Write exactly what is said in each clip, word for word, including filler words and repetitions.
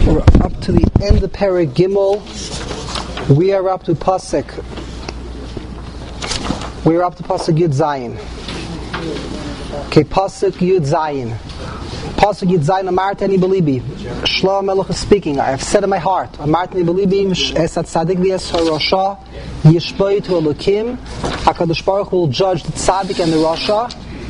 We're up to the end of Perek Gimel. We are up to Pasuk. We are up to Pasuk Yud Zayin. Okay, Pasuk Yud Zayin. Pasuk Yud Zayin. Amartani belibi. Shlomo Melech is speaking. I have said in my heart. Amartani belibi. Esat Tzadik v'es HaRasha Yishboi to Elokim. Hakadosh Baruch will judge the Tzadik and the Rasha.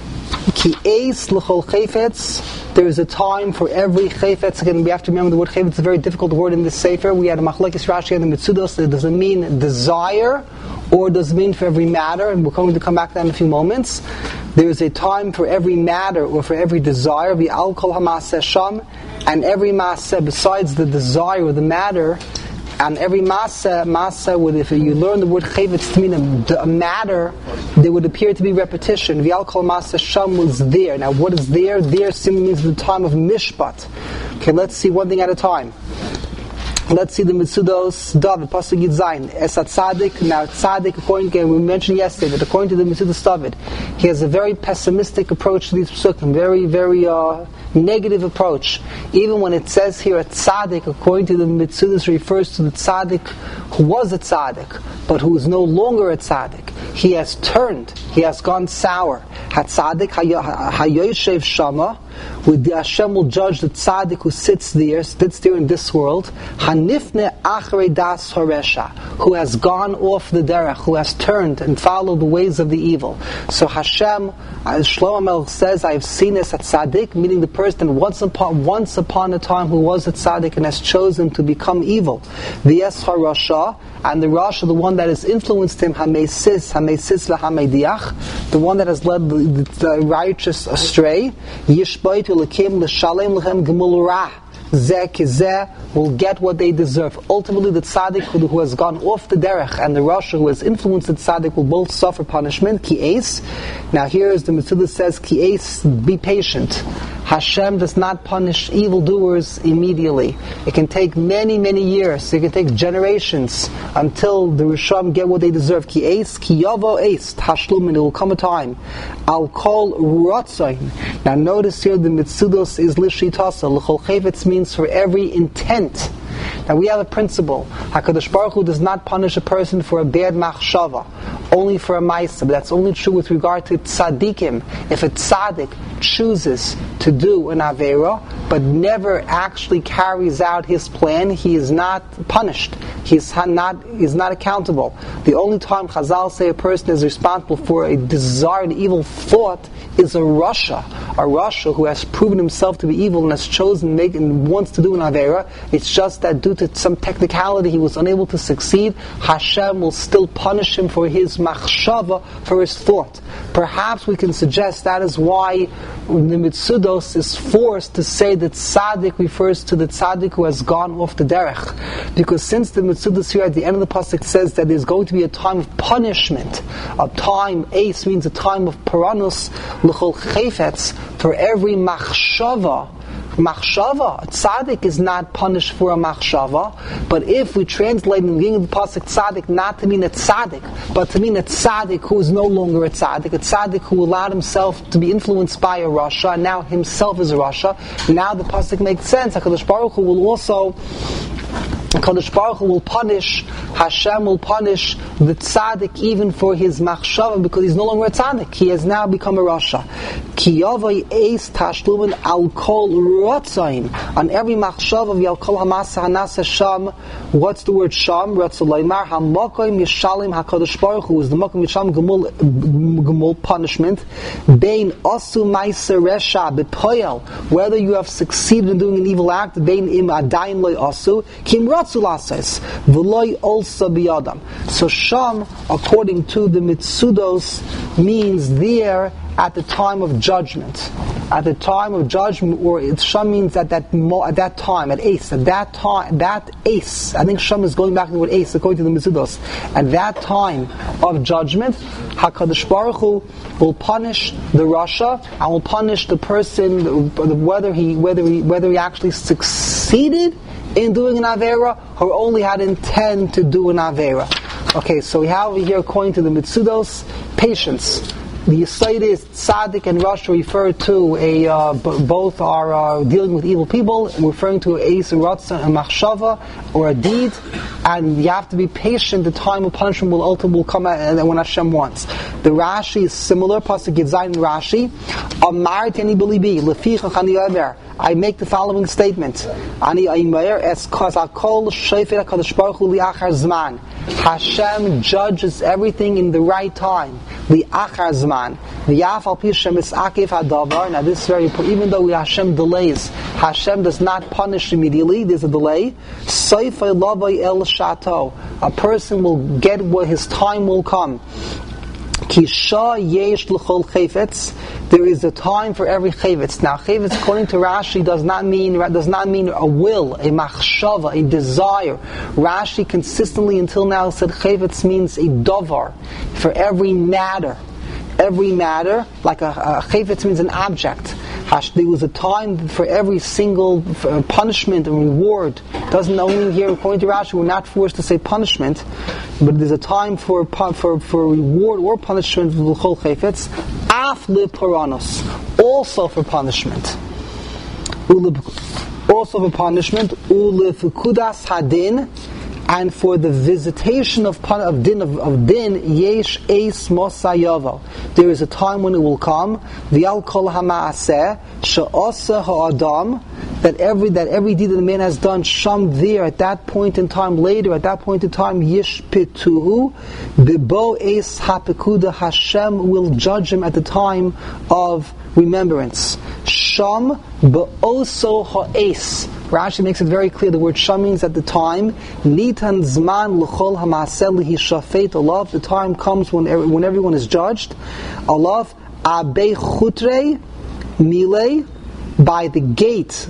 Ki eis l'chol chayfetz. There is a time for every chayfetz. Again, we have to remember the word chayfetz is a very difficult word in this sefer. We had a machlekes Rashi and the Mitzudos. It doesn't mean desire, or does it mean for every matter. And we're going to come back to that in a few moments. There is a time for every matter or for every desire. V'al kol hamaseh sham, and every maseh besides the desire or the matter. And every masa, masa, would, if you learn the word chayvetz to mean a, a matter, there would appear to be repetition. V'al kol masa sham was there. Now, what is there? There simply means the time of mishpat. Okay, let's see one thing at a time. Let's see the Mitzudos David, Pasuk Yud Zayin. Esat Tzadik. Now, Tzadik, according to, we mentioned yesterday, that according to the Mitzudos David, he has a very pessimistic approach to these Pesukim, very, very uh, negative approach. Even when it says here a Tzadik, according to the Mitzudos, refers to the Tzadik who was a Tzadik, but who is no longer a Tzadik. He has turned, he has gone sour. HaTzadik hayoyshev shama, with the Hashem will judge the Tzadik who sits there, sits there in this world. Hanifne achrei das haresha, who has gone off the derech, who has turned and followed the ways of the evil. So Hashem, as Shlomo Melech says, I have seen this at Tzadik, meaning the person once upon once upon a time who was a Tzadik and has chosen to become evil. V'yes harasha, and the Rasha, the one that has influenced him, Hameisis, Hameisis v'Hameidiach, the one that has led the, the, the righteous astray, Yishboi to L'kim L'Shalem L'chem Gemul Ra, Zeh Kizeh, will get what they deserve. Ultimately, the tzaddik who, who has gone off the derech and the Rasha who has influenced the tzaddik will both suffer punishment. Ki eis. Now here is the Mitzudah says, Ki eis, be patient. Hashem does not punish evildoers immediately. It can take many, many years. It can take generations until the Risham get what they deserve. Ki eis, ki yavo eis, tashlum, and it will come a time. I'll call ratzain. Now notice here the Mitzudos is lishtasa. L'chol chayvetz means for every intent. Now we have a principle. HaKadosh Baruch Hu does not punish a person for a bad machshava, only for a ma'aseh. But that's only true with regard to tzaddikim. If a tzaddik chooses to do an avera, but never actually carries out his plan, he is not punished. He's not, he's not accountable. The only time Chazal say a person is responsible for a desired evil thought is a Rasha. A Rasha who has proven himself to be evil and has chosen make, and wants to do an avera. It's just that due to some technicality he was unable to succeed. Hashem will still punish him for his machshava, for his thought. Perhaps we can suggest that is why the Mitzudos is forced to say that tzaddik refers to the tzaddik who has gone off the derech. Because since the Mitzudos here at the end of the pasuk says that there's going to be a time of punishment, a time, ace means a time of paranus, l'chol chayfetz, for every machshava. Machshava, a tzaddik is not punished for a machshava, but if we translate in the beginning of the pasuk tzaddik not to mean a tzaddik, but to mean a tzaddik who is no longer a tzaddik, a tzaddik who allowed himself to be influenced by a Rasha, and now himself is a Rasha, now the pasuk makes sense. HaKadosh Baruch Hu will also HaKadosh Baruch Hu will punish, Hashem will punish the tzaddik even for his machshava, because he's no longer a tzaddik. He has now become a rasha. Ki yavai eis tashlumin al kol ratzain, on every machshava v'al kol hamasa hanasa sham. What's the word sham? Ratzalaymar hamakoim yishalim HaKadosh Baruch Hu is the makom yisham gemul gemul punishment. Bein asu ma'aser resha b'poyel, whether you have succeeded in doing an evil act. Bein im adayin loy asu kim V'loi also biyadam. So Sham, according to the Mitzudos, means there at the time of judgment. At the time of judgment, or it Sham means at that mo, at that time, at Ace, at that time, that Ace. I think Sham is going back to the word Ace, according to the Mitzudos. At that time of judgment, HaKadosh Baruch Hu will punish the Rasha and will punish the person, whether he whether he whether he actually succeeded in doing an avera, or only had intent to do an avera. Okay, so we have over here, according to the Mitzudos, patience. The Yisayid is Tzaddik and Rasha refer to a, uh, b- both are uh, dealing with evil people, referring to Eis Ratzon and Machshava, or a deed, and you have to be patient. The time of punishment will ultimately will come at, when Hashem wants. The Rashi is similar, Pasuk Yitzayin in Rashi, Amarti ani belibi, lefichach ani omer, I make the following statement, Ani Aimer, es kol shefer HaKadosh Baruch Hu li'achar zman, Hashem judges everything in the right time, li'achar zman, v'yaf al pi Hashem is'akev hadavar. Now this is very important, even though Hashem delays, Hashem does not punish immediately, there's a delay. Soifei lavai el shato, a person will get what his time will come. Kisha yesh l'chol chayvetz. There is a time for every chayvetz. Now, chayvetz, according to Rashi, does not mean does not mean a will, a machshava, a desire. Rashi consistently until now said chayvetz means a davar, for every matter. Every matter, like a, a chayvetz means an object. There was a time for every single punishment and reward. Doesn't only here, according to Rashi, we're not forced to say punishment, but there's a time for for for reward or punishment. L'chol chayvetz, af l'paranos, also for punishment. Also for punishment, u'lefikudas hadin. And for the visitation of of din of, of din, yesh eis mosayavo. There is a time when it will come. V'al kol hamaaseh she'osa ha'adam, that every that every deed that the man has done, sham there at that point in time, later at that point in time, yishpituhu bibo eis hapekuda. Hashem will judge him at the time of remembrance. Sham be'oso ha'es. Rashi makes it very clear. The word sham means at the time. Nitan zman l'chol ha'maseh lihishafet alav. The time comes when every, when everyone is judged. Alav abei chutrei milei, by the gate.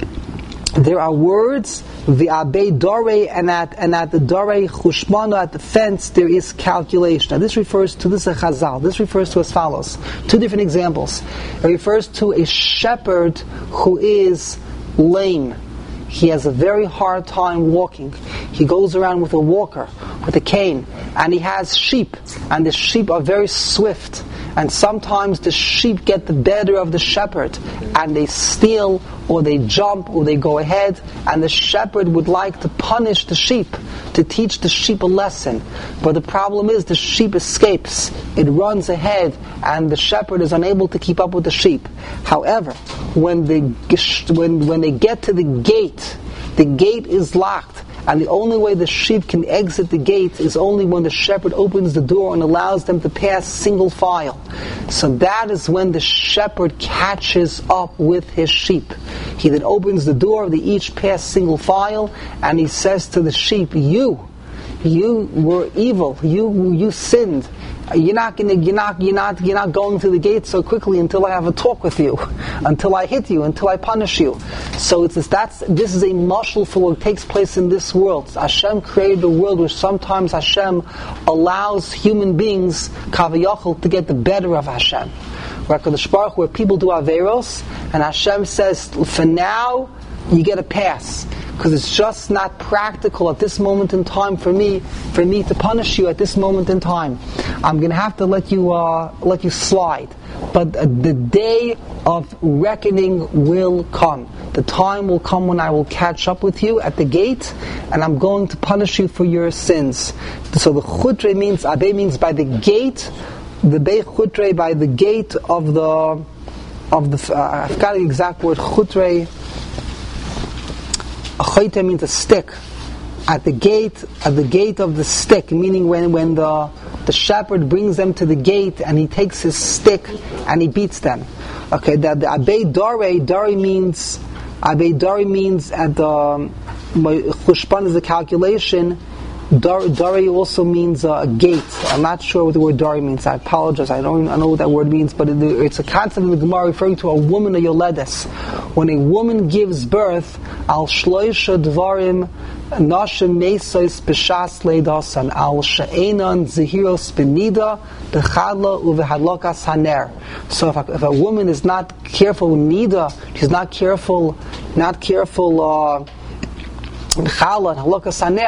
There are words. The abei dore, and at and at the dore chushmana, at the fence, there is calculation. Now this refers to this is a chazal. This refers to as follows. Two different examples. It refers to a shepherd who is lame. He has a very hard time walking. He goes around with a walker, with a cane, and he has sheep, and the sheep are very swift. And sometimes the sheep get the better of the shepherd, and they steal, or they jump, or they go ahead, and the shepherd would like to punish the sheep, to teach the sheep a lesson. But the problem is the sheep escapes. It runs ahead, and the shepherd is unable to keep up with the sheep. However, when they, when, when they get to the gate, the gate is locked, and the only way the sheep can exit the gate is only when the shepherd opens the door and allows them to pass single file. So that is when the shepherd catches up with his sheep. He then opens the door, they each pass single file, and he says to the sheep, you, you were evil, you you sinned. You're not gonna, you're not, you're not, you're not going through the gate so quickly until I have a talk with you, until I hit you, until I punish you. So it's this, that's this is a mashal for what takes place in this world. Hashem created a world where sometimes Hashem allows human beings kaviyachol to get the better of Hashem. Where where people do averos, and Hashem says, for now you get a pass. Because it's just not practical at this moment in time for me, for me to punish you at this moment in time. I'm going to have to let you, uh, let you slide. But uh, the day of reckoning will come. The time will come when I will catch up with you at the gate, and I'm going to punish you for your sins. So the chutre means, abe means by the gate, the bei chutre by the gate of the, of the. Uh, I've got the exact word chutre. A chayte means a stick. At the gate, at the gate of the stick, meaning when, when the the shepherd brings them to the gate and he takes his stick and he beats them. Okay, the, the abei dore, dore means abei dore means at the chushpan is the calculation. Dore, dore also means a uh, gate. I'm not sure what the word dore means. I apologize. I don't I know what that word means, but it, it's a concept in the Gemara referring to a woman, a yoledes. When a woman gives birth, al shloisha dvarim nashim mesos b'shas leidasan al she'enan zehiros benida b'chadla uvehadlokas haner. So if a, if a woman is not careful with nida, she's not careful, not careful. Uh, Chala and Halakas Haner,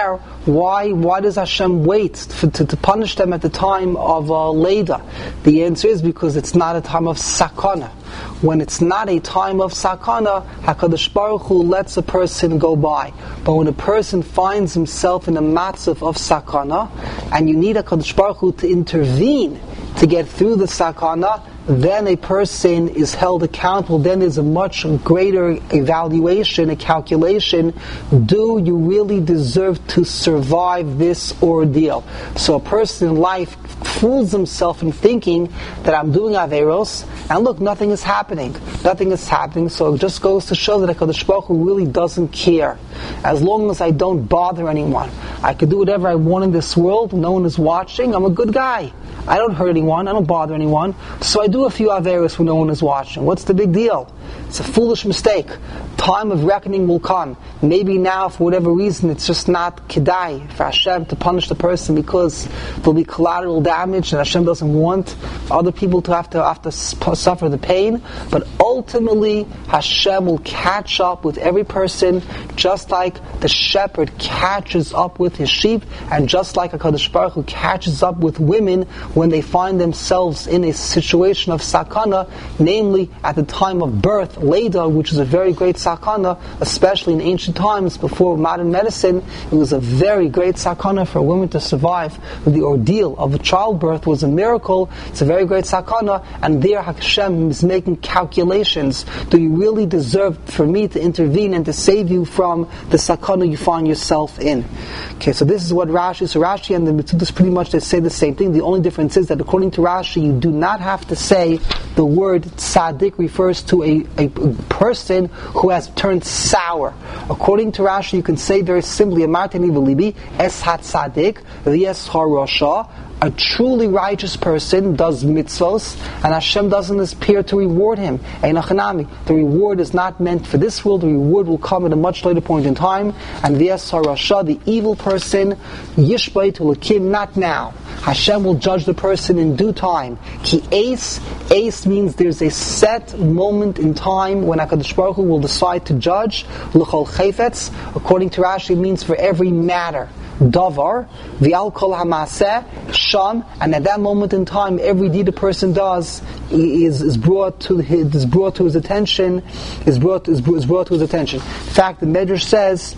Why why does Hashem wait for, to, to punish them at the time of uh, Leda? The answer is because it's not a time of sakana. When it's not a time of sakana, HaKadosh Baruch Hu lets a person go by. But when a person finds himself in a matzav of sakana, and you need HaKadosh Baruch Hu to intervene to get through the sakana, then a person is held accountable. Then there's a much greater evaluation, a calculation. Do you really deserve to survive this ordeal? So a person in life fools himself in thinking that I'm doing Averos, and look, nothing is happening. Nothing is happening, so it just goes to show that HaKadosh Baruch Hu really doesn't care. As long as I don't bother anyone, I can do whatever I want in this world, no one is watching, I'm a good guy. I don't hurt anyone, I don't bother anyone, so I do a few Averos when no one is watching. What's the big deal? It's a foolish mistake. Time of reckoning will come. Maybe now, for whatever reason, it's just not kedai for Hashem to punish the person because there'll be collateral damage and Hashem doesn't want other people to have to have to suffer the pain. But ultimately, Hashem will catch up with every person, just like the shepherd catches up with his sheep, and just like HaKadosh Baruch Hu catches up with women when they find themselves in a situation of sakana, namely at the time of birth, Leda, which is a very great sakana, especially in ancient times before modern medicine. It was a very great sakana for a woman to survive. The ordeal of a childbirth was a miracle. It's a very great sakana, and there Hashem is making calculations. Do you really deserve for me to intervene and to save you from the sakana you find yourself in? Okay, so this is what Rashi, so Rashi and the Metzudos pretty much they say the same thing. The only difference is that according to Rashi, you do not have to say the word tzaddik refers to a, a person who has turned sour. According to Rashi, you can say very simply, Amartani v'libi, es ha-tzaddik, v'es ha-rasha. A truly righteous person does mitzvos, and Hashem doesn't appear to reward him. Einachanami. The reward is not meant for this world. The reward will come at a much later point in time. And v'es ha-rasha, the evil person, yishbait ulakim, not now. Hashem will judge the person in due time. Ki ace, ace means there's a set moment in time when HaKadosh Baruch Hu will decide to judge. L'chol chayfetz, according to Rashi, it means for every matter. Davar, v'al kol hamaseh, sham, and at that moment in time, every deed a person does is, is brought to his, is brought to his attention, is brought is, is brought to his attention. In fact, the Medrash says,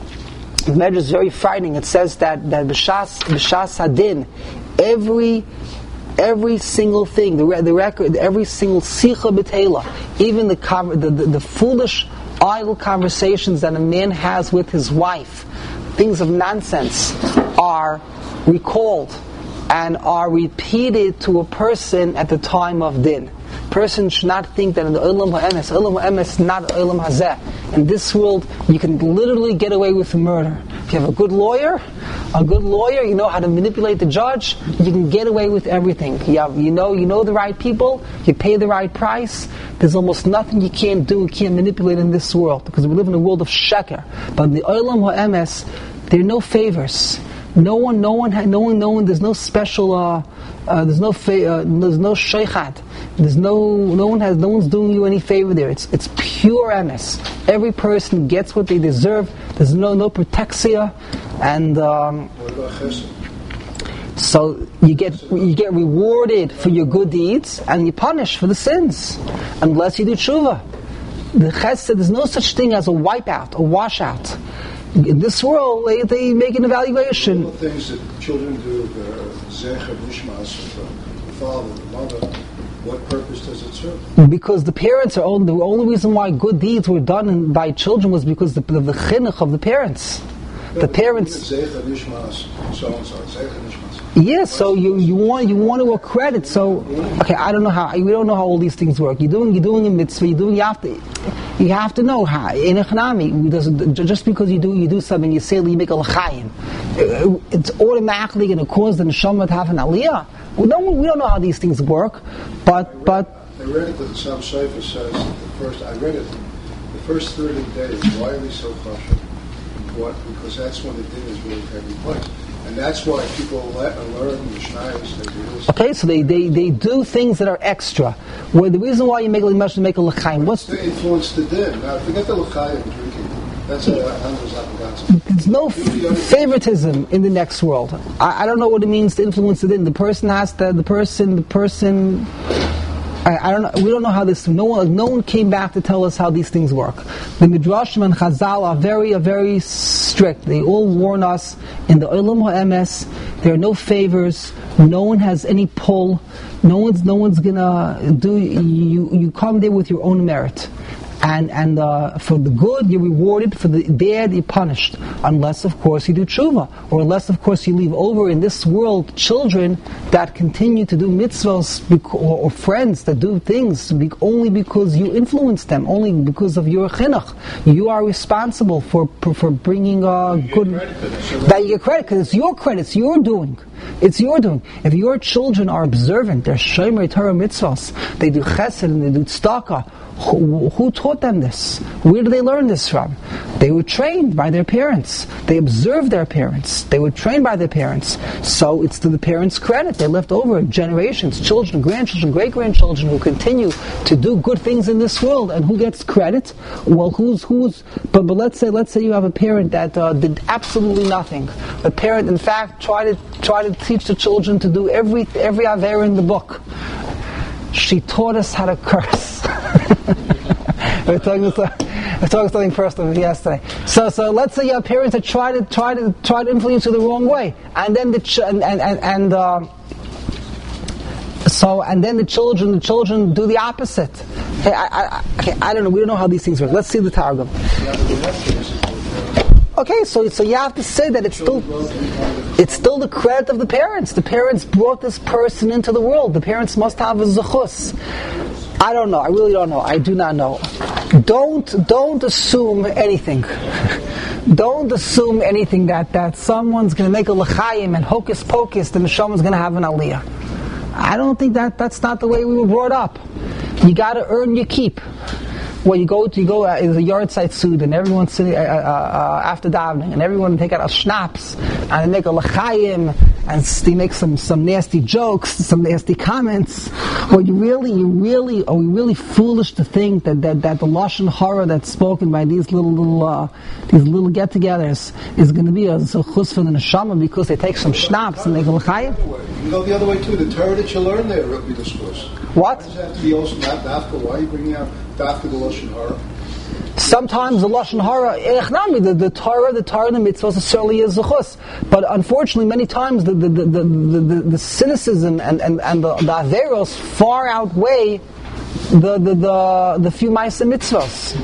the Medrash is very frightening. It says that that b'shas b'shas hadin, every every single thing, the, the record, every single sicha b'teila, even the, the, the the foolish, idle conversations that a man has with his wife, things of nonsense, are recalled and are repeated to a person at the time of din. Person should not think that in the Olam HaEmes, Olam HaEmes is not Olam Hazeh. In this world, you can literally get away with murder. If you have a good lawyer, a good lawyer, you know how to manipulate the judge, you can get away with everything. You, have, you know you know the right people, you pay the right price, there's almost nothing you can't do, you can't manipulate in this world, because we live in a world of sheker. But in the Olam HaEmes, there are no favors. No one, no one, no one, no one. There's no special. Uh, uh, there's no. Fa- uh, there's no sheikhat. There's no. No one has. No one's doing you any favor there. It's it's pure emes. Every person gets what they deserve. There's no no protexia, and um, so you get you get rewarded for your good deeds, and you punish for the sins, unless you do tshuva. The chesed, there's no such thing as a wipeout, a washout. In this world, they, they make an evaluation. All the things that children do, the zecher nishmas of the father, the mother, what purpose does it serve? Because the parents are only, the only reason why good deeds were done in, by children was because of the, the chinuch of the parents. No, the parents. Zecher nishmas, so and so, zecher nishmas. Yes, so you, you want you want to accredit. So okay, I don't know how we don't know how all these things work. You're doing you're doing a mitzvah. You're doing you have to you have to know how in a chanami. Just because you do you do something, you say you make a l'chaim, it's automatically going to cause the neshama to have an aliyah. We don't we don't know how these things work, but I read, but I read it that the Sam Sefer says the first. I read it the first thirty days. Why are we so cautious? What? Because that's when the din is really taking place. And that's why people let, learn the Mishnayos. They do this. Okay, so they, they, they do things that are extra. Well, the reason why you make a make a l'chaim, what's to influence the din? Now, forget the l'chaim drinking. That's a Handel's application. There's no favoritism in the next world. I, I don't know what it means to influence it in. The person has to, the person, the person, I, I don't know, we don't know how this, no one, no one came back to tell us how these things work. The Midrashim and Chazal are very, are very strict. They all warn us in the Olam HaEmes, there are no favors, no one has any pull, no one's, no one's gonna do, you, you come there with your own merit. And and uh, for the good you're rewarded, for the bad you're punished, unless of course you do tshuva, or unless of course you leave over in this world children that continue to do mitzvahs, bec- or, or friends that do things be- only because you influence them, only because of your chinuch. You are responsible for for bringing uh, good. That you get credit because it's your credit, it's your doing. It's your doing. If your children are observant, they're shomer Torah mitzvahs, they do chesed and they do tzedakah. Who, who taught them this? Where did they learn this from? They were trained by their parents. They observed their parents. They were trained by their parents. So it's to the parents' credit. They left over generations, children, grandchildren, great-grandchildren who continue to do good things in this world. And who gets credit? Well, who's who's? But but let's say let's say you have a parent that uh, did absolutely nothing. A parent, in fact, tried to try to teach the children to do every every aver in the book. She taught us how to curse. we were talking about, we were talking something personal yesterday. So, so let's say you have parents that try to try to try to influence you the wrong way, and then the ch- and and and, and uh, so and then the children the children do the opposite. Hey, I, I, okay, I don't know. We don't know how these things work. Let's see the Targum. Okay, so so you have to say that it's still it's still the credit of the parents. The parents brought this person into the world. The parents must have a zechus. I don't know. I really don't know. I do not know. Don't don't assume anything. Don't assume anything that, that someone's going to make a l'chaim and hocus pocus, the neshama's going to have an aliyah. I don't think that that's not the way we were brought up. You got to earn your keep. Well, you go to you go uh, there's a yard site suit, and everyone's sitting uh, uh, uh, after davening, and everyone take out a schnapps and they make a l'chaim, and they make some, some nasty jokes, some nasty comments. Well, you really, you really, are we really foolish to think that, that, that the lashon hara that's spoken by these little little uh, these little get-togethers is going to be a zechus for the neshama because they take some schnapps and make a l'chaim? You go the other way too. The Torah that you learn there will be discussed. What? Why does it have to be also not dafka? Why are you bringing out dafka the lashon hara? Sometimes the lashon hara, the, the Torah, the Torah, the mitzvahs certainly is zechus. But unfortunately, many times the the the, the, the, the cynicism and, and, and the, the averos far outweigh the the the, the few ma'aseh mitzvahs.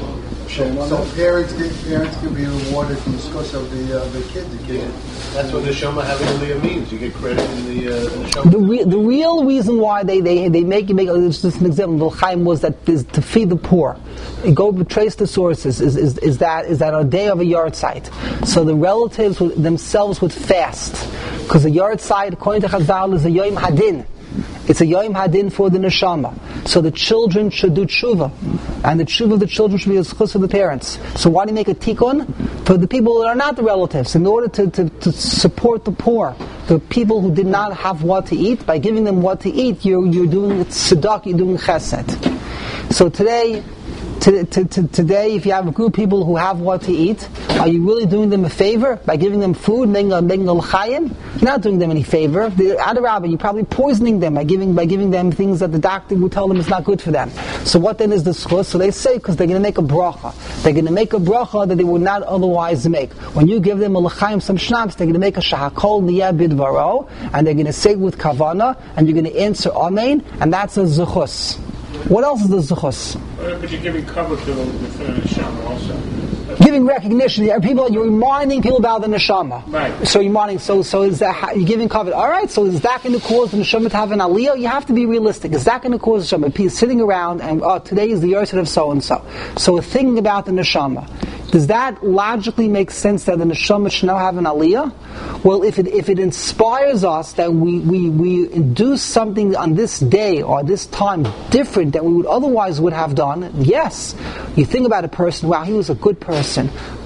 So parents can, parents can be rewarded from the schus of the uh, the kids. The kid. That's what neshama having aliyah means. You get credit in the uh, neshama. The, re- the real reason why they, they, they make you make it's just an example. L'chaim was that is to feed the poor. You go trace the sources. Is, is is that is that a day of a yard site? So the relatives would, themselves would fast because the yard site, according to Chazal, is a yom hadin. It's a yom hadin for the neshama. So the children should do tshuva, and the tshuva of the children should be a zechus of the parents. So why do you make a tikkun for the people that are not the relatives, in order to, to, to support the poor, the people who did not have what to eat? By giving them what to eat, you're you're doing tzedakah, you're doing chesed. So today. To, to, to, today, if you have a group of people who have what to eat, are you really doing them a favor by giving them food, making a making a l'chaim? You're not doing them any favor. The Adarabah, you're probably poisoning them by giving by giving them things that the doctor would tell them is not good for them. So what then is the schus? So they say because they're going to make a bracha. They're going to make a bracha that they would not otherwise make. When you give them a l'chaim, some schnapps, they're going to make a shahakol niyah bidvaro, and they're going to say with kavana, and you're going to answer amen, and that's a zechus. What else is the zechus? But you're giving cover to the neshama also. Giving recognition. People, you're reminding people about the neshama. Right. So you're reminding. So so is that you're giving cover? All right. So is that going to cause the neshama to have an aliyah? You have to be realistic. Is that going to cause the neshama? People sitting around and oh, today is the yahrzeit of so and so. So we're thinking about the neshama. Does that logically make sense that the neshama should now have an aliyah? Well, if it if it inspires us that we, we, we do something on this day or this time different than we would otherwise would have done, yes. You think about a person, wow, he was a good person.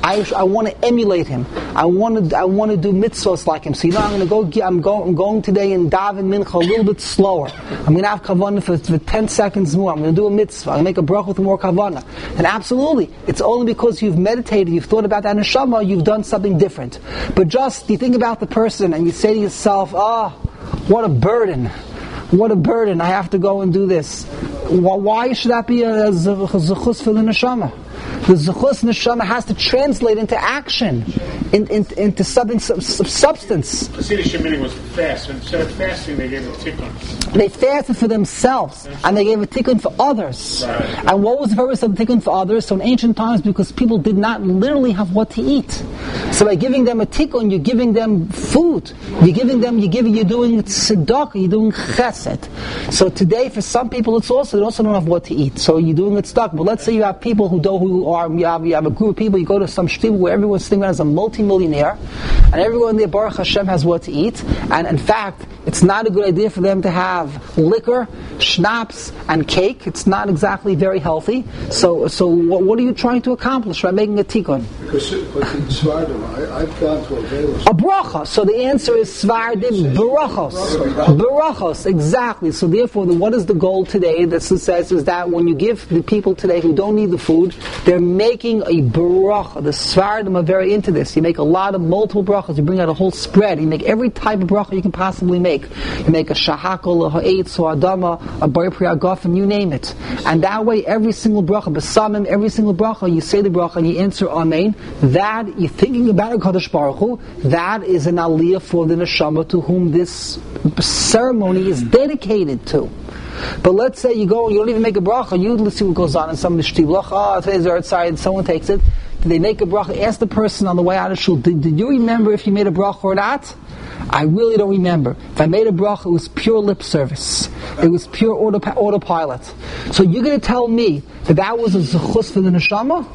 I, I want to emulate him. I want to I want to do mitzvahs like him. So you know, I'm going to go. Get, I'm going. I'm going today and daven mincha a little bit slower. I'm going to have kavanah for, for ten seconds more. I'm going to do a mitzvah. I'm going to make a bracha with more kavanah. And absolutely, it's only because you've meditated, you've thought about that neshama, you've done something different. But just you think about the person and you say to yourself, "Ah, oh, what a burden! What a burden! I have to go and do this." Why should that be a zechus for the neshama? The zechus neshama has to translate into action, in, in, into something of substance. The Siddur Shemini was fast. Instead of fasting, they gave a tikkun. They fasted for themselves, and they gave a tikkun for others. Right. And what was the purpose of the tikkun for others? So in ancient times, because people did not literally have what to eat. So by giving them a tikkun, you're giving them food. You're giving them, you're giving, you're doing tzedakah, you're doing chesed. So today, for some people, it's also, they also don't have what to eat. So you're doing it tzedakah. But let's say you have people who do, who are, you have, you have a group of people, you go to some shtibu where everyone's sitting around as a multi-millionaire, and everyone there, Baruch Hashem, has what to eat. And in fact, it's not a good idea for them to have liquor, schnapps, and cake. It's not exactly very healthy. So, so what, what are you trying to accomplish by making a tikkun? Because but in Svardim, I, I've gone to a veil. A bracha. So the answer is Svardim barachos. Barachos, exactly. So therefore, the, what is the goal today? This says is that when you give the people today who don't need the food, they're making a bracha. The Svardim are very into this. You make a lot of multiple brachas. You bring out a whole spread. You make every type of bracha you can possibly make. You make a shahakol, a ha'etz, or adama, a bar priyagofen, you name it. And that way, every single bracha, besamim, every single bracha, you say the bracha and you answer amen. That, you're thinking about a Kadosh Baruch Hu, that is an aliyah for the neshama to whom this ceremony is dedicated to. But let's say you go and you don't even make a bracha, you let's see what goes on in some of the shtibloch. Oh, today's the earth side, someone takes it. Did they make a bracha? Ask the person on the way out of shul, did, did you remember if you made a bracha or not? I really don't remember. If I made a bracha, it was pure lip service. It was pure auto, autopilot. So you're going to tell me that that was a zechus for the neshama?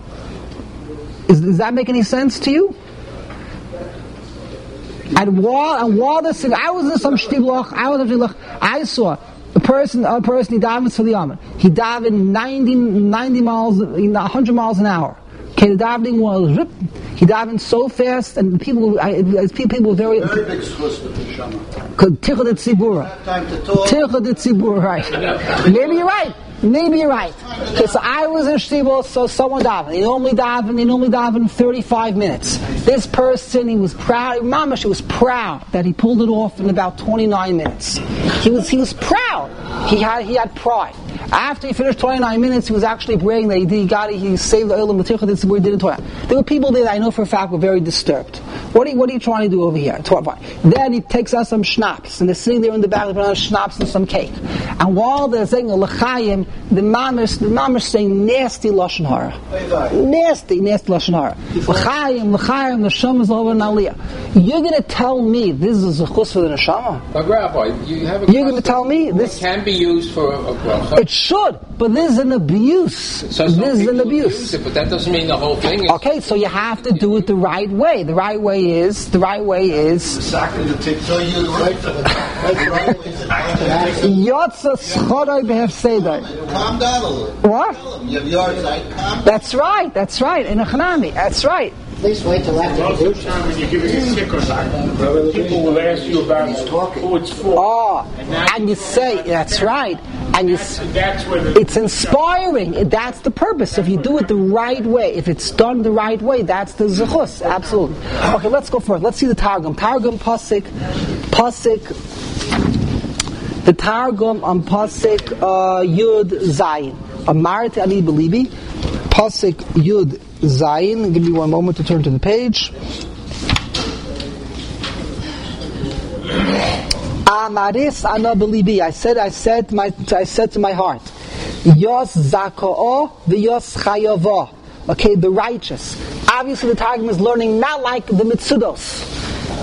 Is, does that make any sense to you? And while, and while this, I was in some shtibloch, I was in shtibloch, I saw a person, a person, he davens for the Yom. He davened ninety, ninety miles, one hundred miles an hour. Okay, the davening was rip. He davened so fast, and the people, I, people, people were very. Very big schus for the neshama. Tichad et tzibura. Time to talk. Tichad et tzibura, right? Maybe you're right. Maybe you're right. Okay, so I was in shtibel, so someone davened. They normally daven. They normally daven thirty-five minutes. This person, he was proud. Mamash, he was proud that he pulled it off in about twenty-nine minutes. He was, he was proud. He had, he had pride. After he finished twenty-nine minutes, he was actually bragging that he, did, he got it. He saved the oil and Tichad et tzibura. Did it. There were people there that I know for a fact were very disturbed. What are you, what are you trying to do over here? Then he takes out some schnapps, and they're sitting there in the back, they put on schnapps and some cake. And while they're saying l'chaim, the mamish, the mamish saying nasty lashon hara, nasty, nasty lashon hara. L'chaim, l'chaim, the neshama is over an aliyah. You're going to tell me this is a chus for the neshama? But Rabbi, you have a You're going to tell me this can be used for a, a bracha. It should, but this is an abuse. So this is an abuse. It, but that doesn't mean the whole thing is. Okay, so you have to do it the right way. The right way is the right way is. So you right for the Yotza schodai behefsedai. Calm down a little. What? You have your side. Calm. That's right. That's right. In a chanami. That's right. Please wait till after Most of the time when you're giving a tikkun, people will ask you about who it's for. Oh, and you say that's right. And you, That's where the, it's inspiring. That's the purpose. If you do it the right way, if it's done the right way, that's the zechus. Absolutely. Okay, let's go forward. Let's see the Targum. Targum Pasik, Pasik. The Targum on Pasik uh, Yud Zayin. Amarit Ali Belibi. Pasik Yud Zayin. Give me one moment to turn to the page. Amaris ana belibi. I said, I said, my, I said to my heart, Yos zakoo v'yos chayavo. Okay, the righteous. Obviously, the Targum is learning not like the mitzudos.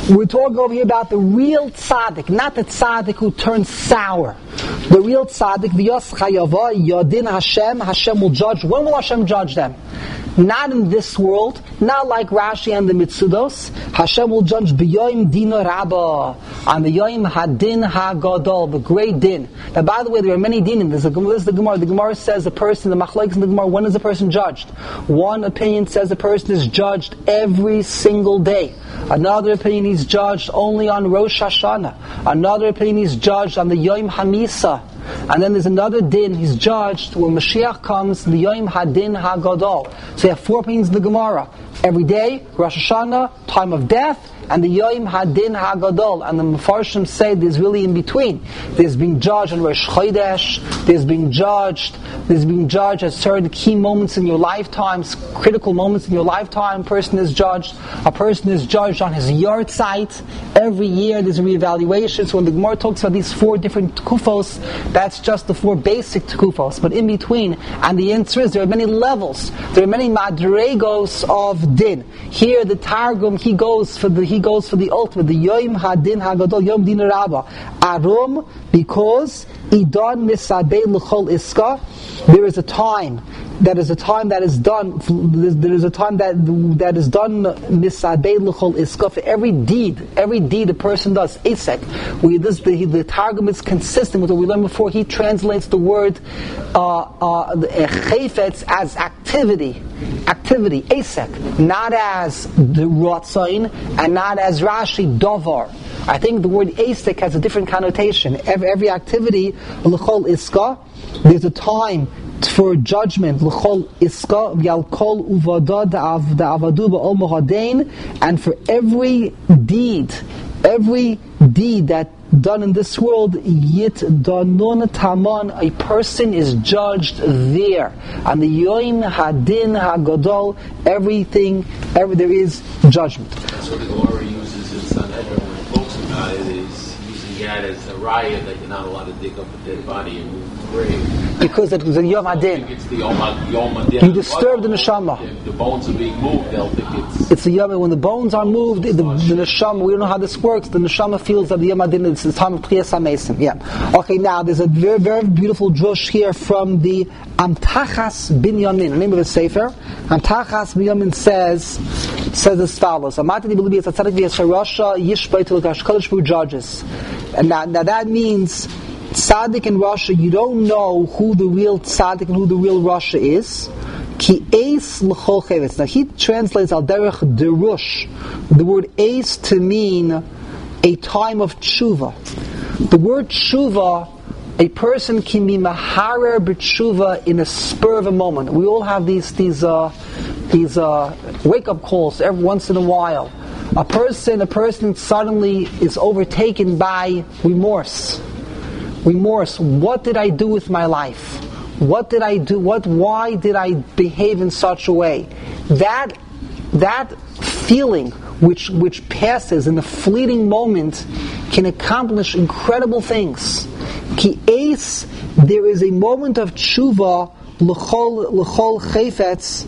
We're talking over here about the real tzaddik, not the tzaddik who turns sour. The real tzaddik, v'yos chayava, yadin Hashem, Hashem will judge. When will Hashem judge them? Not in this world, not like Rashi and the Mitzudos. Hashem will judge b'yoyim dino rabba, on the yoyim hadin hagadol, the great din. Now, by the way, there are many dinim. There's a, this is the Gemara. The Gemara says the person, the machlokes in the Gemara, when is the person judged? One opinion says the person is judged every single day. Another opinion, he's judged only on Rosh Hashanah. Another opinion, he's judged on the Yom Hamisa. And then there's another din, he's judged when Mashiach comes, the Yom Hadin HaGadol. So you have four opinions in the Gemara. Every day, Rosh Hashanah, time of death, and the Yom Hadin HaGadol. And the Mefarshim say there's really in between. There's being judged on Rosh Chodesh, there's being judged, there's being judged at certain key moments in your lifetimes, critical moments in your lifetime. A person is judged. A person is judged on his yard site. Every year there's a reevaluation. So when the Gemara talks about these four different kufos, that's just the four basic kufos. But in between, and the answer is there are many levels. There are many madregos of din. Here the Targum, he goes for the he goes for the ultimate, the Yom Hadin Hagadol, Yom Din Rabba. Arum, because Idan Misabei L'chol Iska, there is a time. That is a time that is done. There is a time that that is done. Misabei l'chol iska, for every deed, every deed a person does. Asek. We this the, the Targum is consistent with what we learned before. He translates the word uh, uh, chayfetz as activity, activity. Asek, not as the ratzain and not as Rashi davar. I think the word asek has a different connotation. Every, every activity l'chol iska, there's a time for judgment, l'chol iska v'yalkol uvada da'avadu ba'ol mohadein, and for every deed, every deed that done in this world, yit danon taman, a person is judged there. And the yom hadin hagadol, everything, every, there is judgment. That's what the Gemara uses in Sanhedrin when it talks about it, is using that as a raya that you're not allowed to dig up a dead body and move the grave. Because it was a Yom Hadin. It's the Yom Hadin. You disturb the neshama. If the bones are being moved, they'll think it's... It's the Yom, when the bones are moved, the, the neshama, we don't know how this works, the neshama feels that the Yom Hadin is the time of Tchiyas HaMesim. Yeah. Okay, now there's a very, very beautiful drush here from the Amtachas Binyamin, the name of the Sefer. Amtachas Binyamin says, says as follows, Amatani B'libi es HaTzadik v'yes Yishbay to the Kodesh Baruch judges. And now, now that means tzaddik in Russia, you don't know who the real tzaddik and who the real Russia is. Ki eis l'chol chevetz. Now he translates al derech derush, the word eis to mean a time of tshuva. The word tshuva, a person can be maharer b'tshuva in a spur of a moment. We all have these these uh, these uh, wake up calls every once in a while. A person, a person suddenly is overtaken by remorse. Remorse. What did I do with my life? What did I do? What? Why did I behave in such a way? That that feeling, which which passes in a fleeting moment, can accomplish incredible things. Ki eis, there is a moment of tshuva l'chol l'chol chayfetz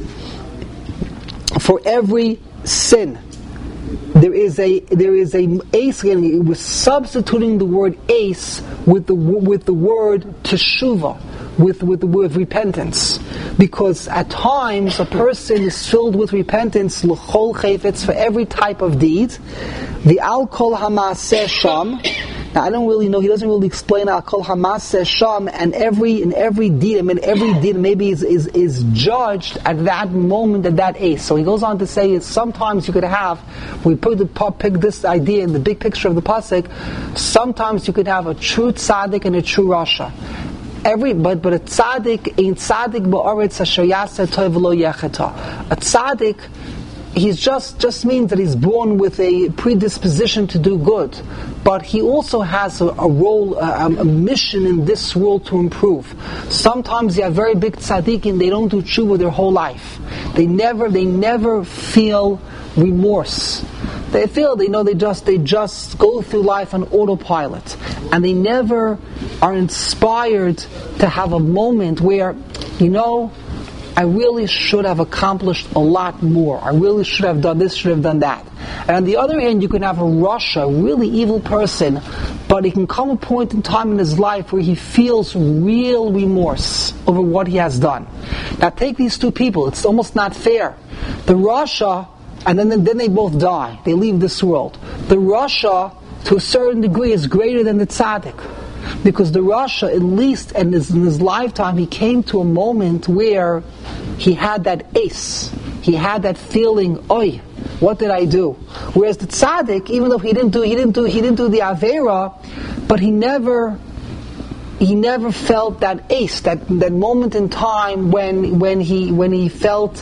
for every sin. There is a there is a ace. We're substituting the word ace with the with the word teshuva, with with the word repentance, because at times a person is filled with repentance l'chol chayfetz for every type of deed. The al kol hamaseh sham. Now I don't really know. He doesn't really explain al kol hamaseh sham, and every in every deed. I mean, every deed maybe is, is is judged at that moment, at that ace. So he goes on to say is sometimes you could have. We put the pick this idea in the big picture of the pasuk. Sometimes you could have a true tzaddik and a true rasha. Every but but a tzaddik ain't tzaddik ba'aretz asher yaseh tov v'lo yecheta. A tzaddik, he's just just means that he's born with a predisposition to do good, but he also has a, a role, a, a mission in this world to improve. Sometimes you have very big tzaddikim, they don't do tshuva their whole life. They never they never feel remorse. They feel they know they just they just go through life on autopilot, and they never are inspired to have a moment where, you know, I really should have accomplished a lot more. I really should have done this, should have done that. And on the other hand, you can have a rasha, a really evil person, but he can come a point in time in his life where he feels real remorse over what he has done. Now take these two people, it's almost not fair. The rasha, and then, then they both die, they leave this world. The rasha, to a certain degree, is greater than the tzaddik. Because the rasha, at least in his, in his lifetime, he came to a moment where he had that ace. He had that feeling, oi, what did I do? Whereas the tzaddik, even though he didn't do, he didn't do, he didn't do the avera, but he never, he never felt that ace, that that moment in time when when he when he felt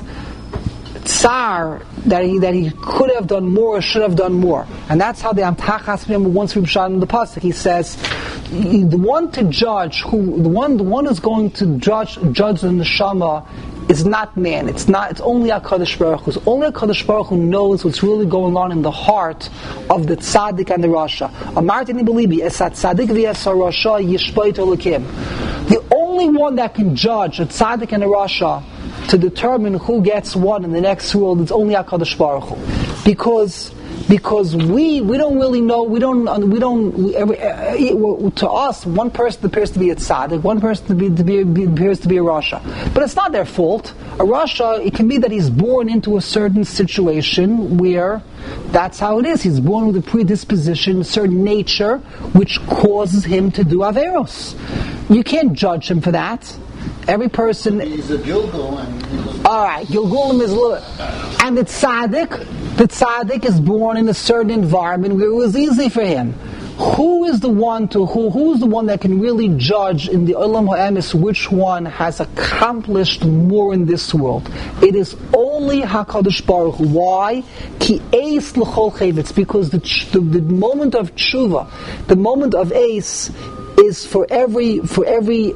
tsar, that he that he could have done more, or should have done more. And that's how the Amtachas once we shot in the pasuk. He says, the one to judge, who the one the one who's going to judge judge the neshama is not man. It's not. It's only HaKadosh Baruch Hu. It's only HaKadosh Baruch Hu knows what's really going on in the heart of the tzaddik and the rasha. Amartini belibi esat tzaddik v'es harasha yishpait elokim. The only one that can judge a tzaddik and a rasha to determine who gets what in the next world is only HaKadosh Baruch Hu, because. Because we we don't really know, we don't we don't we, every, uh, to us one person appears to be a tzaddik, one person to be, to be, be, appears to be a rasha, but it's not their fault. A rasha, it can be that he's born into a certain situation where that's how it is. He's born with a predisposition, a certain nature, which causes him to do averos. You can't judge him for that. Every person. He's a Gilgul, and he was... all right, Gilgulim is a little, and the tzaddik, the tzaddik is born in a certain environment where it was easy for him. Who is the one to who? Who is the one that can really judge in the Olam HaEmes which one has accomplished more in this world? It is only HaKadosh Baruch Hu. Why? Ki eis l'chol chayvetz. Because the, the the moment of tshuva, the moment of eis, is for every for every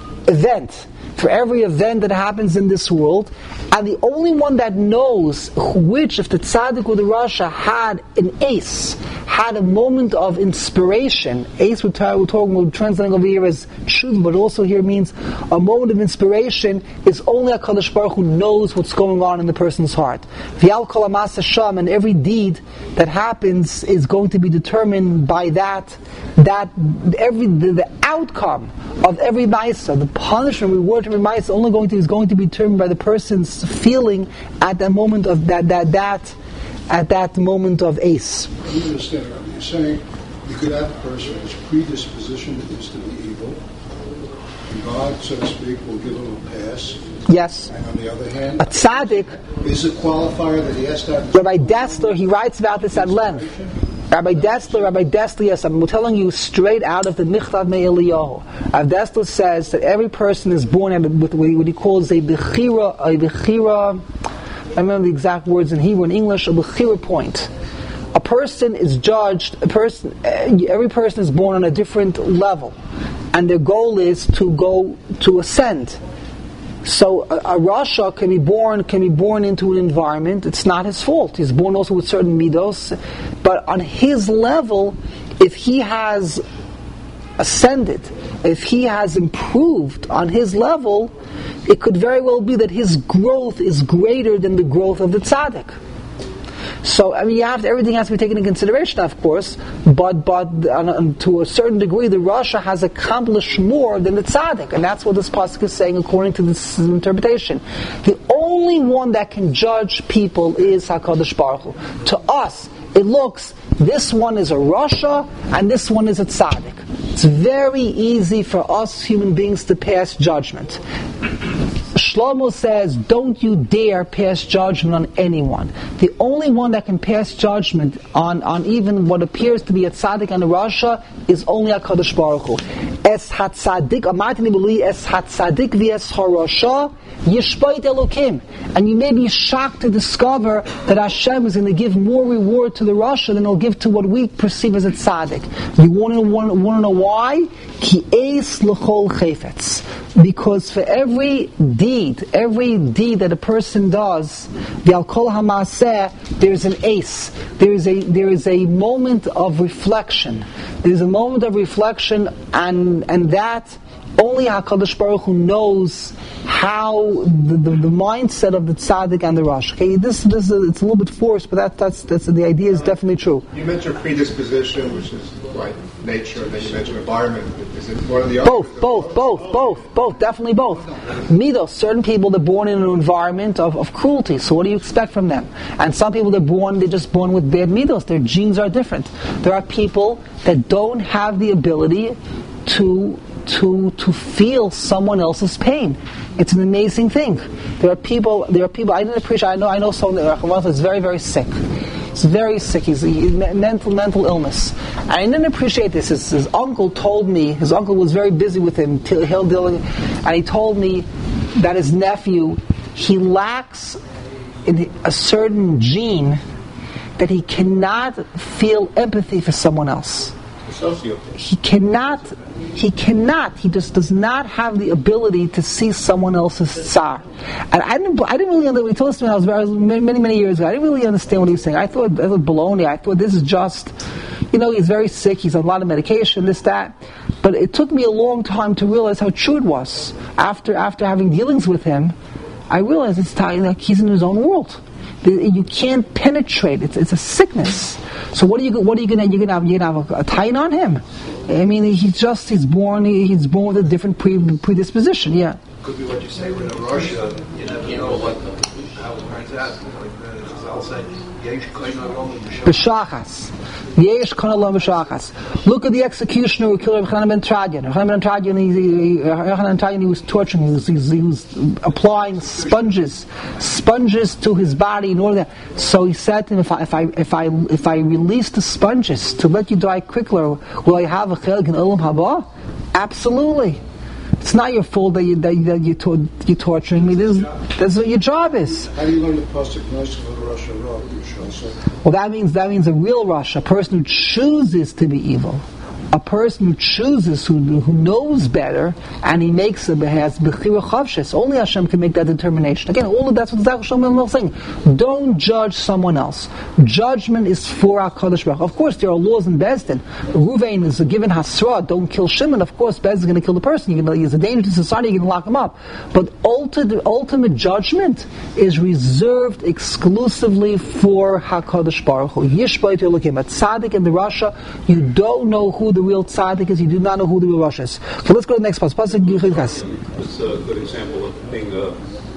event. For every event that happens in this world, and the only one that knows which, if the tzaddik or the rasha had an ace, had a moment of inspiration. Ace, we're talking, we're translating over here as tshuva, but also here means a moment of inspiration is only HaKadosh Baruch Hu knows what's going on in the person's heart. V'al kol ha'ma'aseh sham, and every deed that happens is going to be determined by that. That every the, the outcome of every ma'aseh, the punishment, reward of every ma'aseh, is only going to is going to be determined by the person's feeling at that moment of that that that at that moment of ace. You understand what you're saying? You could have a person whose predisposition is to be evil, and God, so to speak, will give him a pass. Yes. And on the other hand, a tzaddik is a qualifier that he has to have. Rabbi Dessler, he writes about this at length. Rabbi Dessler, Rabbi Dessler, yes, I'm telling you straight out of the Michtav Me'Eliyahu. Rabbi Dessler says that every person is born with what he calls a bechira, a bechira, I remember the exact words in Hebrew and English, a bechira point. A person is judged, a person, every person is born on a different level, and their goal is to go, to ascend. So a, a rasha can be born can be born into an environment. It's not his fault. He's born also with certain midos, but on his level, if he has ascended, if he has improved on his level, it could very well be that his growth is greater than the growth of the tzaddik. So I mean, you have to, everything has to be taken into consideration, of course. But but uh, to a certain degree, the rasha has accomplished more than the tzaddik, and that's what this pasuk is saying according to this interpretation. The only one that can judge people is HaKadosh Baruch Hu. To us, it looks this one is a rasha and this one is a tzaddik. It's very easy for us human beings to pass judgment. Shlomo says, don't you dare pass judgment on anyone. The only one that can pass judgment on, on even what appears to be a tzaddik and a rasha is only HaKadosh Baruch Hu. Es ha-tzaddik, amartini b'li, es ha-tzaddik v'es ha-rasha, yishpait elokim. And you may be shocked to discover that Hashem is going to give more reward to the rasha than he'll give to what we perceive as a tzaddik. You want to, want, want to know why? Ki eis l'chol chayfetz. Because for every deed, every deed that a person does, v'al kol ha'maaseh, there's an ace. There is a there is a moment of reflection. There's a moment of reflection, and and that Only HaKadosh Baruch Hu knows how the, the, the mindset of the tzaddik and the Rosh. Okay, this this uh, it's a little bit forced, but that, that's that's the idea is definitely true. You mentioned predisposition, which is right nature, and then you mentioned environment. Is it one of the both, other? both, both, both, both, definitely both. Midos, certain people they're born in an environment of, of cruelty. So what do you expect from them? And some people they're born they're just born with bad midos. Their genes are different. There are people that don't have the ability to. to to feel someone else's pain. It's an amazing thing. There are people there are people I didn't appreciate I know I know someone that is very, very sick. He's very sick. He's he, mental mental illness. And I didn't appreciate this. His, his uncle told me, his uncle was very busy with him till dealing, and he told me that his nephew, he lacks in a certain gene that he cannot feel empathy for someone else. He cannot, he cannot, he just does not have the ability to see someone else's tsar. And I didn't, I didn't really understand, when he told us to me, I was very, many, many years ago, I didn't really understand what he was saying. I thought, I thought baloney, I thought this is just, you know, he's very sick, he's on a lot of medication, this, that. But it took me a long time to realize how true it was. After, after having dealings with him, I realized it's time, like he's in his own world. You can't penetrate. It's it's a sickness. So what are you what are you gonna you're gonna have you're gonna have a, a tie on him? I mean, he's just he's born he, he's born with a different pre, predisposition. Yeah. Could be what you say with Russia. You never know what how it turns out. Like I'll say, Yesh Koinalom B'Shachas. Yesh Koinalom B'Shachas. Look at the executioner who killed Yochanan ben Tradian. Yochanan ben Tradian, he, Yochanan ben Tradian, he was torturing. He was, he was, he was applying sponges, sponges to his body in order. That, so he said to him, if I if I if I if I release the sponges to let you die quicker, will I have a chelik in Olam Haba? Absolutely. It's not your fault that you that you that you to, you're torturing me. This, that's what your job is. How do you learn the pasuk nice of the Russia rock? Well, that means that means a real Russia, a person who chooses to be evil, a person who chooses, who who knows better, and he makes a has bechira chavshes. Only Hashem can make that determination. Again, all of that's what Zach Shlomo is saying. Don't judge someone else. Judgment is for HaKadosh Baruch Hu. Of course, there are laws in Bezdin. Ruvain is a given hasra. Don't kill Shimon. Of course, Bezdin is going to kill the person. You're going to, he's a danger to society. You're going to lock him up. But ultimate, ultimate judgment is reserved exclusively for HaKadosh Baruch Hu. Yishbait Elokim. At Tzaddik and the Rasha, you don't know who the real tzaddik is, you do not know who the real Rasha is. So let's go to the next part. That's a good example of being a...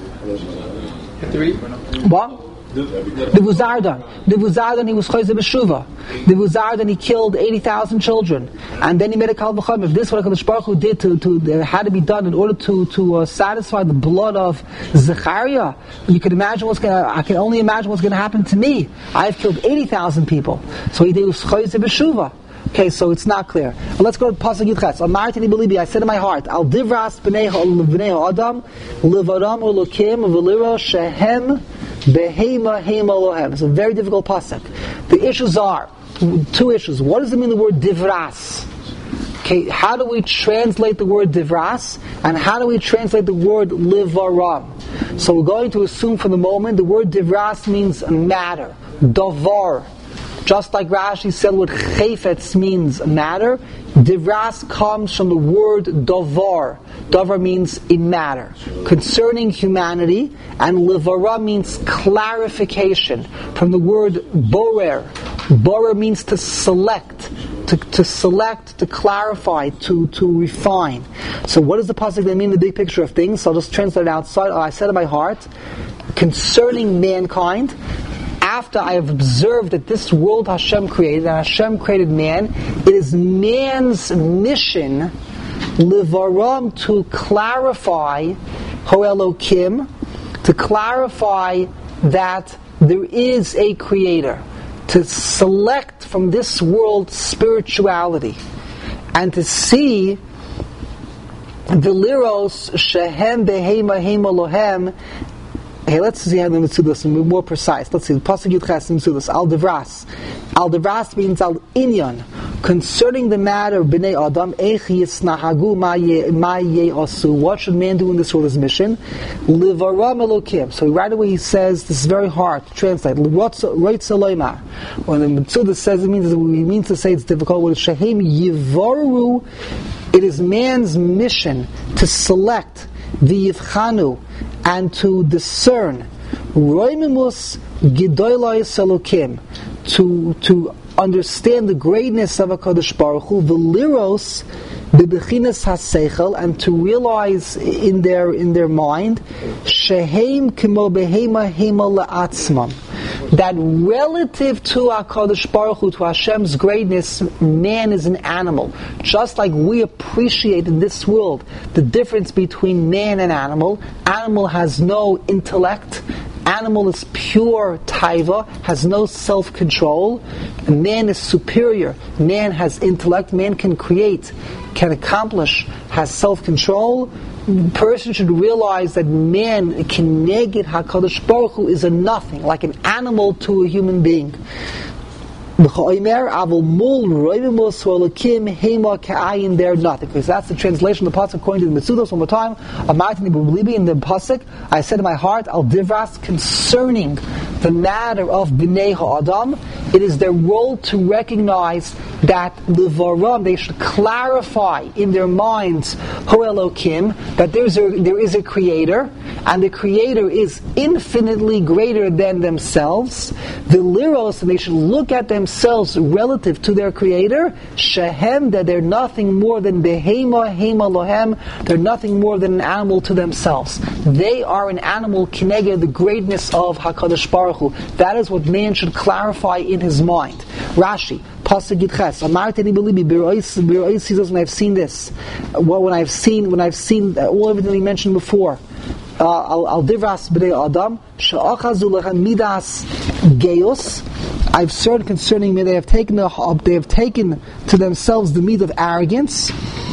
Have to read? What? The Vuzardan. The Vuzardan, he was Chayze B'Shuva. The Vuzardan, he killed eighty thousand children. And then he made a Kal V'cham. If this what HaKadosh Baruch Hu did to, to, uh, had to be done in order to, to uh, satisfy the blood of Zechariah, you can imagine what's going to, I can only imagine what's going to happen to me. I've killed eighty thousand people. So he did was Chayze B'Shuva. Okay, so it's not clear. But let's go to Pasuk Yudches. Amartini belibi, I said in my heart, Al divras b'nei adam, livaram ulokim, v'lira shehem behema hema lohem. It's a very difficult pasuk. The issues are, two issues. What does it mean the word divras? Okay, how do we translate the word divras? And how do we translate the word livaram? So we're going to assume for the moment the word divras means matter, davar. Just like Rashi said what chayfetz means matter, divras comes from the word davar. Davar means a matter. Concerning humanity, and livara means clarification. From the word borer. Borer means to select. To, to select, to clarify, to, to refine. So what does the pasuk mean in the big picture of things? So I'll just translate it outside. I said in my heart, concerning mankind, after I have observed that this world Hashem created, and Hashem created man, it is man's mission, livaram, to clarify, hoelokim, to clarify that there is a creator, to select from this world spirituality, and to see the liros shehem behema hema lohem. Okay, let's see how the Mitzudas is more precise. Let's see. Pasuk Yudches Mitzudas. Al Devras. Al Devras means Al Inyan. Concerning the matter of Bnei Adam, Eich Yisnahagu Ma Ye'asu. What should man do in this world? His mission? Livaram Elokim. So right away he says, this is very hard to translate. L'rotz Eloimar. When the Mitzudas says, it means, it means to say it's difficult. When Shehem Yivaru It is man's mission to select the Yivchanu and to discern Roimimus Gidoylai Salukim, to to understand the greatness of HaKadosh Baruch Hu, the liros bebechinas haseichel, and to realize in their in their mind shehem kimo behema hema la'atzmam, that relative to HaKadosh Baruch Hu, to Hashem's greatness, man is an animal. Just like we appreciate in this world the difference between man and animal. Animal has no intellect. Animal is pure taiva, has no self-control. Man is superior. Man has intellect. Man can create, can accomplish, has self-control. The person should realize that man can negate HaKadosh Baruch Hu is a nothing, like an animal to a human being. They're nothing, because that's the translation of the pasuk according to the Mitzudos. One more time, in the pasuk, I said in my heart, Al Divras, concerning the matter of Bnei Ha'adam, it is their role to recognize that Levaram, they should clarify in their minds Hu Elokim, that there's a, there is a creator, and the creator is infinitely greater than themselves. The liros, and they should look at themselves relative to their creator, shehem, that they're nothing more than behema, hema lohem, they're nothing more than an animal to themselves. They are an animal kineged the greatness of HaKadosh Baruch Hu. That is what man should clarify in his mind. Rashi, Pasuk Yitches, Amarteni belibi b'rois says, when I've seen this, well, when I've seen, when I've seen all everything we mentioned before, Al Divras b'nei Adam, she'achazu lechem midas geos. I've heard concerning me, they have taken the, they have taken to themselves the meat of arrogance.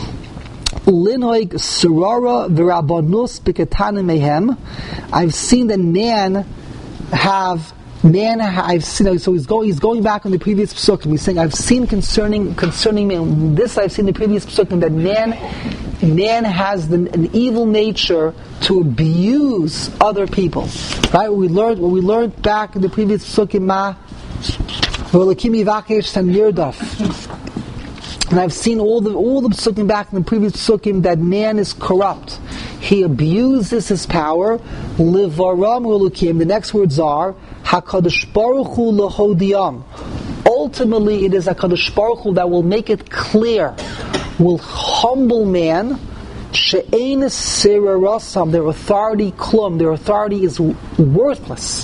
Linhoig Surara v'Rabbanus b'Ketanim mehem. I've seen that man have man. I've seen. So he's going. He's going back on the previous psukim. He's saying, I've seen concerning concerning me. This I've seen the previous psukim, that man man has the, an evil nature to abuse other people. Right? What we learned. What we learned back in the previous psukim. Ma v'Elokim yivakesh san yirdaf. And I've seen all the all the psukim back in the previous psukim that man is corrupt. He abuses his power. Livaram ulukim. The next words are HaKadosh Baruch Hu lehodiyam. Ultimately, it is HaKadosh Baruch Hu that will make it clear, will humble man. She'ein sirarasam. Their authority klum. Their authority is worthless.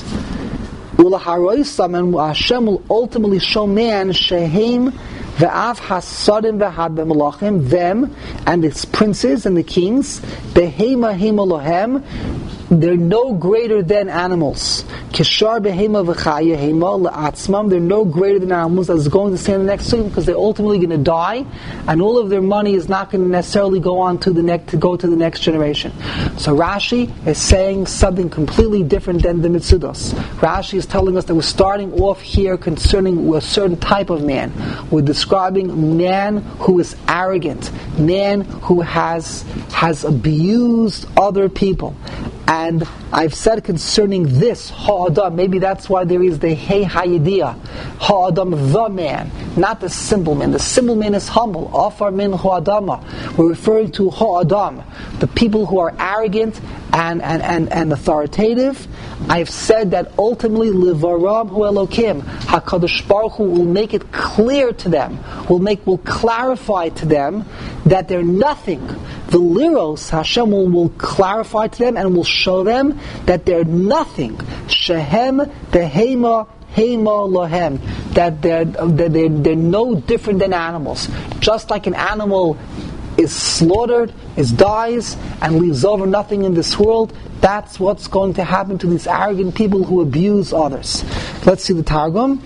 Ulaharoisam, and Hashem will ultimately show man shehem. Ve'av hasadim ve'had b'malachim, them and its princes and the kings, behema hema lohem, they're no greater than animals. Kishar behema v'chaya hema la'atzmam, they're no greater than animals. That's going to stand the next soon, because they're ultimately going to die, and all of their money is not going to necessarily go on to the next to go to the next generation. So Rashi is saying something completely different than the Mitzudos. Rashi is telling us that we're starting off here concerning a certain type of man. We're describing man who is arrogant, man who has has abused other people. And I've said concerning this ha'adam, maybe that's why there is the hey hayidiyah, ha'adam, the man, not the simple man. The simple man is humble. Afar min ha'adama. We're referring to ha'adam, the people who are arrogant and, and, and, and authoritative. I've said that ultimately livaram hu elokim, HaKadosh Baruch Hu will make it clear to them, will make, will clarify to them that they're nothing. The liros, Hashem will, will clarify to them and will show them that they're nothing. Shehem behema hema lohem, that they're, that they're, they're no different than animals. Just like an animal is slaughtered, is dies, and leaves over nothing in this world, that's what's going to happen to these arrogant people who abuse others. Let's see the Targum.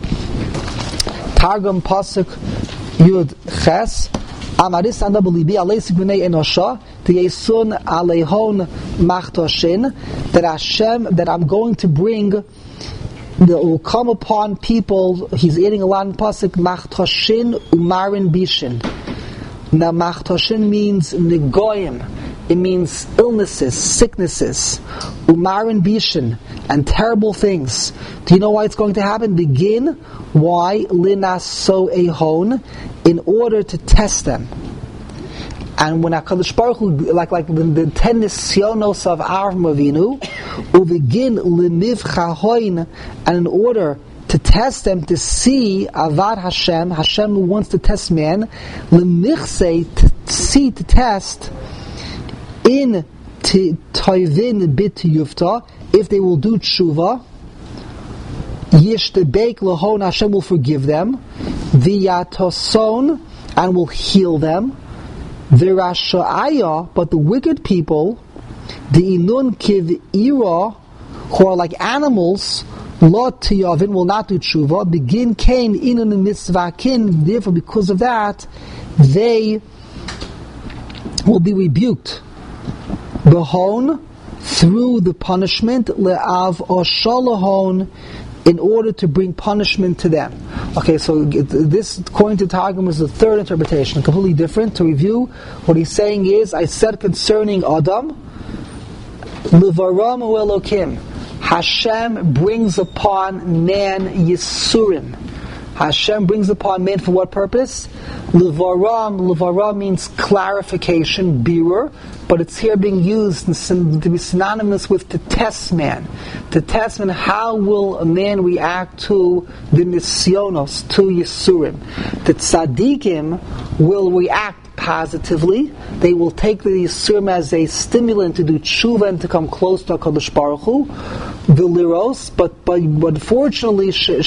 Targum Pasuk Yud Ches. Amaris anda belibi aleisik b'nei enosha tiyesun alehon machtoshin, that Hashem, that I'm going to bring, that will come upon people. He's adding a lot in pasuk machtoshin umarin bishin. Now machtoshin means negoyim. It means illnesses, sicknesses, umarin bishin, and terrible things. Do you know why it's going to happen? Begin. Why? Linas so ehon, in order to test them. And when HaKadosh Baruch Hu, like like the, the ten nisyonos of Avram Avinu, uvegin lemivcha hoin, and in order to test them, to see avad Hashem, Hashem wants to test man, lemichse, to see, to test, in toivin bit yufta, if they will do tshuva, yishtebek lahon, Hashem will forgive them, v'yatoson, and will heal them, v'rasha'aya, but the wicked people, the inun kiv'ira, who are like animals, lot tiyavin, will not do tshuva, begin kain inun mitzvakin, therefore because of that, they will be rebuked. Behon, through the punishment, le'av oshalahon, in order to bring punishment to them. Okay, so this, according to Targum, is the third interpretation, completely different. To review, what he's saying is, I said concerning Adam, Levaram Elokim, Hashem brings upon man Yisurim. Hashem brings upon man for what purpose? Levaram, Levaram means clarification, birur, but it's here being used to be synonymous with to test man. To test man, how will a man react to the nisyonos, to Yisurim? The tzaddikim will react positively. They will take the Yisurim as a stimulant to do tshuva and to come close to HaKadosh Baruch Hu, the liros, but but but fortunately,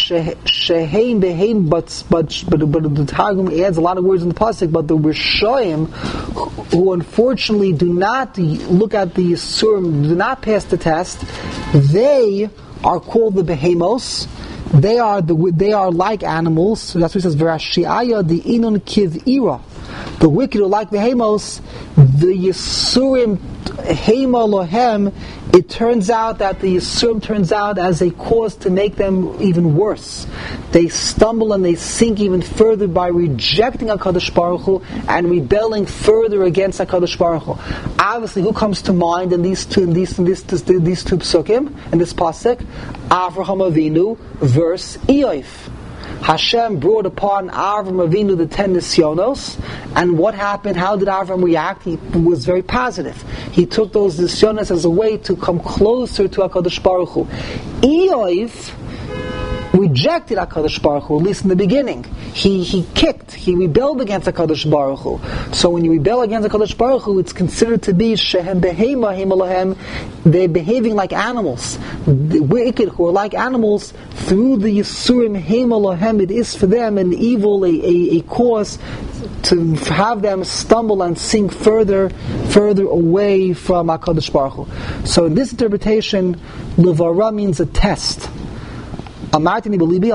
sheheim beheim, but but but but the Targum adds a lot of words in the pasuk. But the Rishoyim, who unfortunately do not look at the Yisurim, do not pass the test, they are called the behemos. They are the they are like animals. So that's what he says. V'rashiaya the inun kiv'ira. The wicked are like the Hemos, the Yisurim Hema Lohem, it turns out that the Yisurim turns out as a cause to make them even worse. They stumble and they sink even further by rejecting HaKadosh Baruch Hu and rebelling further against HaKadosh Baruch Hu. Obviously, who comes to mind in these two, in these, in these, these two psukim, in this pasuk? Avraham Avinu verse Eof. Hashem brought upon Avram Avinu the ten nisyonos, and what happened? How did Avram react? He was very positive. He took those nisyonos as a way to come closer to HaKadosh Baruch Hu. Eof rejected HaKadosh Baruch Hu, at least in the beginning. He he kicked, he rebelled against HaKadosh Baruch Hu. So when you rebel against HaKadosh Baruch Hu, it's considered to be Shehem Behema Himalahem, they're behaving like animals. The wicked who are like animals, through the Yisurim Himalahem, it is for them an evil, a, a, a cause to have them stumble and sink further, further away from HaKadosh Baruch Hu. So in this interpretation, Levara means a test. What do we do? We're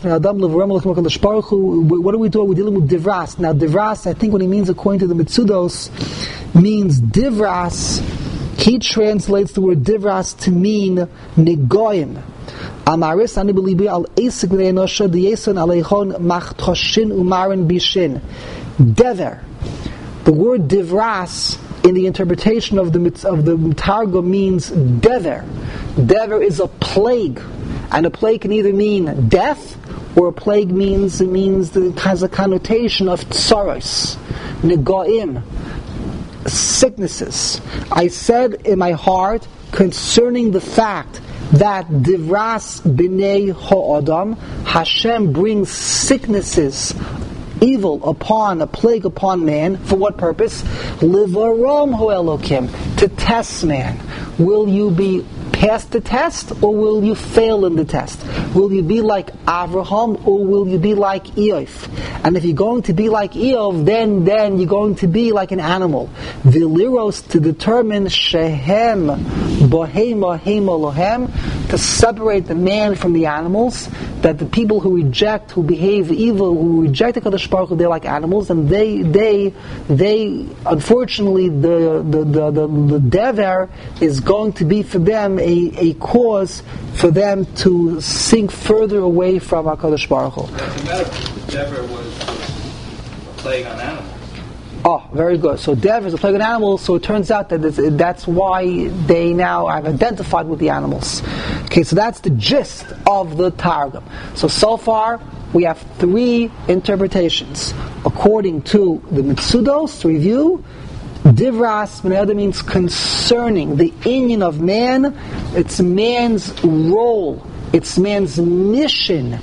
dealing with divras. Now divras, I think what he means according to the Mitzudos, means divras. He translates the word divras to mean negoim. Amaris ani belibi al esik v'enosha diyeson alechon machtoshin umarin bishin. Dever. The word divras in the interpretation of the of the Targum means dever. Dever is a plague. And a plague can either mean death, or a plague means it means the has a connotation of tsaros, negoim, sicknesses. I said in my heart concerning the fact that divras b'nei ha'adam, Hashem brings sicknesses, evil upon, a plague upon man. For what purpose? Livarom hu Elokim, to test man. Will you be pass the test, or will you fail in the test? Will you be like Avraham, or will you be like Eof? And if you're going to be like Eof, then then you're going to be like an animal. Viliros, to determine Shehem Bohema Hema Lohem, to separate the man from the animals, that the people who reject, who behave evil, who reject the HaKadosh Baruch Hu, they're like animals, and they, they, they, unfortunately, the the the the, the dever is going to be for them a, a cause for them to sink further away from HaKadosh Baruch Hu. The metaphor, dever was a plague on animals. Oh, very good. So dever is a plague on animals, so it turns out that that's why they now have identified with the animals. Okay, so that's the gist of the Targum. So, so far, we have three interpretations. According to the Mitzudos, to review, Divras b'nei Adam means concerning the inyan of man. It's man's role. It's man's mission.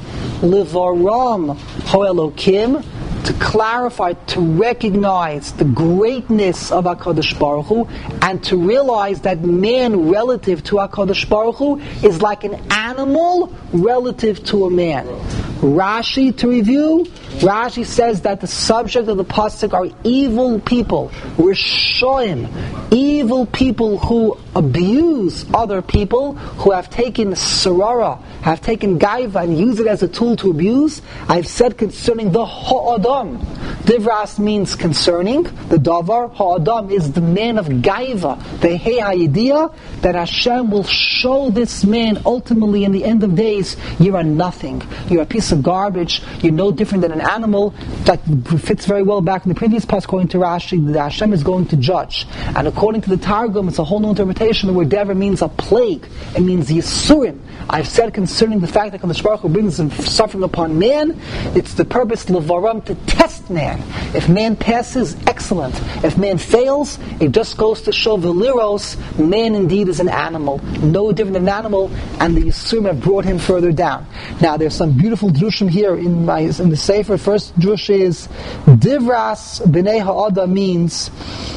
Livaram ho'elokim, to clarify, to recognize the greatness of HaKadosh Baruch Hu, and to realize that man relative to HaKadosh Baruch Hu is like an animal relative to a man. Rashi, to review, Rashi says that the subject of the pasuk are evil people, Rishoim, evil people who abuse other people, who have taken sarara, have taken gaiva and use it as a tool to abuse. I've said concerning the ha'adam. Divras means concerning the davar. Ha'adam is the man of gaiva, the hey idea that Hashem will show this man ultimately in the end of days, you're a nothing, you're a piece of garbage, you're no different than an animal. That fits very well back in the previous passage according to Rashi, that Hashem is going to judge. And according to the Targum, it's a whole new interpretation. The word dever means a plague. It means yisurim. I've said concerning the fact that Kadosh Baruch Hu brings suffering upon man, it's the purpose levaram, to test man. If man passes, excellent. If man fails, it just goes to show veliros, man indeed is an animal, no different than an animal, and the yisurim have brought him further down. Now there's some beautiful drushim here in my in the Sefer. First drush is Divras b'nei ha'adam means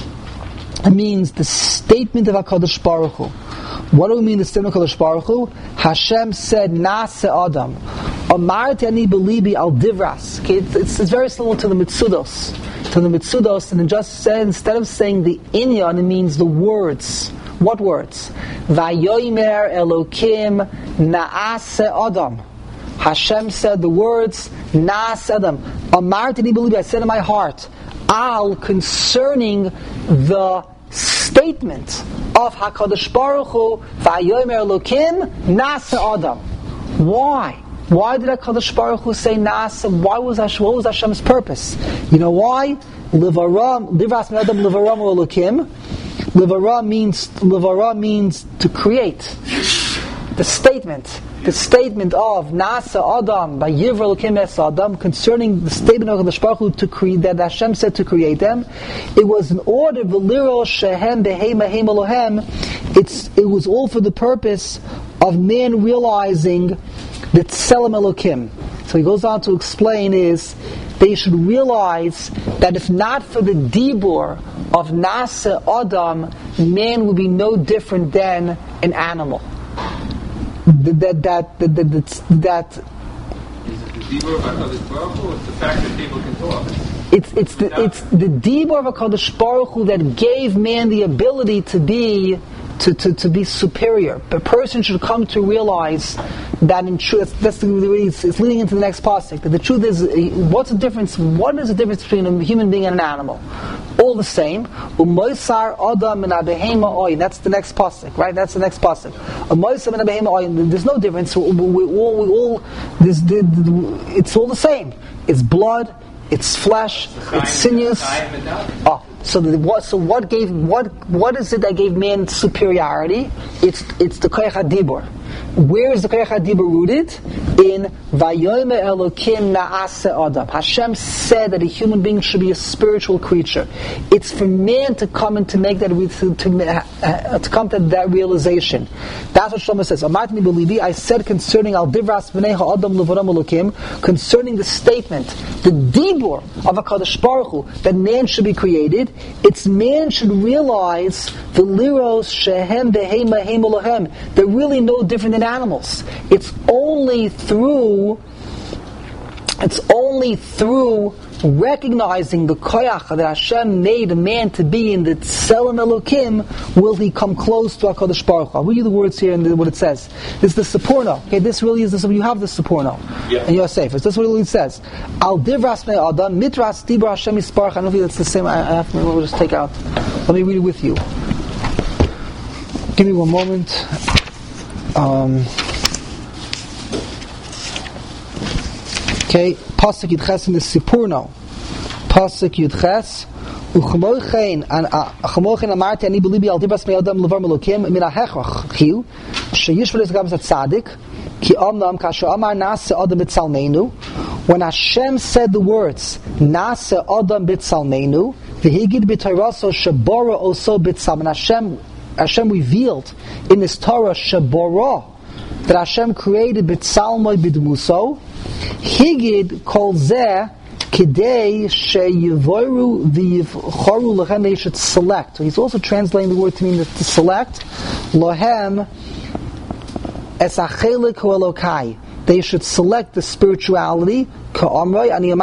it means the statement of HaKadosh Baruch Hu. What do we mean the statement of HaKadosh Baruch Hu? Hashem said, Nase Adam. Amarti ani belibi al divras. Okay, it's, it's, it's very similar to the Mitzudos. To the Mitzudos, and it just said, instead of saying the inyan, it means the words. What words? Vayomer Elokim Naase Adam. Hashem said the words, Naase Adam. Amarti ani belibi, I said in my heart, al, concerning the statement of HaKadosh Baruch Hu, Vayomer Elokim Nase Adam. Why? Why did HaKadosh Baruch Hu say Nase? Why was Hashem, what was Hashem's purpose? You know why? Livaram, Livras min Adam Livaram Elokim. Livara means Livara means to create. The statement. The statement of Nasa Adam by Yivra Elokim Es Adam concerning the statement of HaKadosh Baruch Hu to create, that Hashem said to create them, it was in order Veliro Shehem Behema Hem Elohem. It's it was all for the purpose of man realizing that Tselem Elokim. So he goes on to explain is they should realize that if not for the dibur of Nasa Adam, man would be no different than an animal. That that that that, that, that is it the dibur of HaKadosh Baruch Hu, or it's the fact that people can talk? It's it's the it's the dibur of HaKadosh Baruch Hu that gave man the ability to be to, to, to be superior. A person should come to realize that in truth, that's the way it's, it's leading into the next pasuk. That the truth is, what's the difference? What is the difference between a human being and an animal? All the same. Umoisar Adam and Abehema Oy. That's the next pasuk, right? That's the next pasuk. Umoisar and Abehema Oy. There's no difference. We, we all, we all. This, the, the, it's all the same. It's blood. It's flesh. It's sinews. Oh. So the, what? So what gave? What? What is it that gave man superiority? It's it's the koyach hadibur. Where is the koyach hadibur rooted? In Vayomer Elokim Naase Adam. Hashem said that a human being should be a spiritual creature. It's for man to come and to make that to to, uh, to come to that realization. That's what Shlomo says. Amatni belivi. I said concerning al divras b'nei ha'adam levaram Elokim, concerning the statement, the dibur of HaKadosh Baruch Hu, that man should be created. It's man should realize the liros shehem behema hem Elohem. They're really no different than animals. It's only through it's only through recognizing the koyach that Hashem made a man to be in the Tselem Elokim will he come close to HaKadosh Baruch Hu. I'll read you the words here and what it says. This is the Sapurno. Okay, this really is this. You have the Sapurno, yeah. And you're safe. This is what it really says. Al divras b'nei Adam mitras dibur Hashem yisparach. I don't know if that's the same. I have to we'll just take out. Let me read it with you. Give me one moment. Um, okay, pasuk yudches in the Sipurno. Pasuk yudches. Uchmochein and uchmochein amarti ani belibi al dibas me'adam levar melokim min ha'hechach chiu sheyishvul esgam tzaddik ki amnam kasher amar nase adam b'tzalmeinu. When Hashem said the words nase adam b'tzalmeinu, V'higid b'Toraso shabora oso b'tzam. And Hashem, Hashem revealed in His Torah shabora, that Hashem created b'tzalmoi b'dmuso. Higid kol zeh kidei sheyivoru v'yivchoru lohem. They should select. So he's also translating the word to mean to select. Lohem es achelik hu elokai. They should select the spirituality. Hashem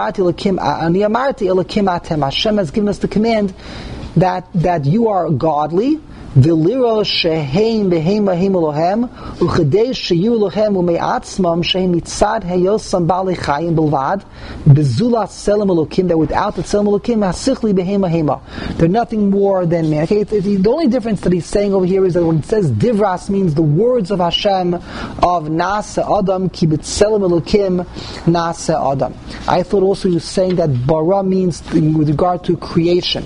has given us the command that that you are godly. V'liro sheheim behema heim Elohem uchedei sheyu Elohem umeatzmam shehem mitzad heyosam bali chayim bilvad bezulat selam Elokim, that without the selam Elokim hasichli behema hema, they're nothing more than man. Okay, it's, it's, the only difference that he's saying over here is that when it says divras means the words of Hashem of nasa adam ki b'tselem Elokim nasa adam. I thought also he was saying that bara means with regard to creation.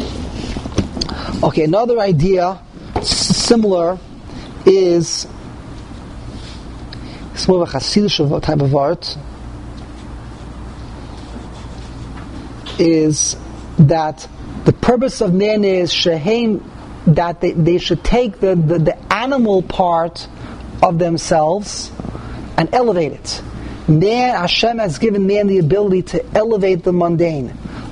Okay, another idea similar is it's more of a Hasidic type of art, is that the purpose of man is sheheim, that they, they should take the, the, the animal part of themselves and elevate it. Man, Hashem has given man the ability to elevate the mundane.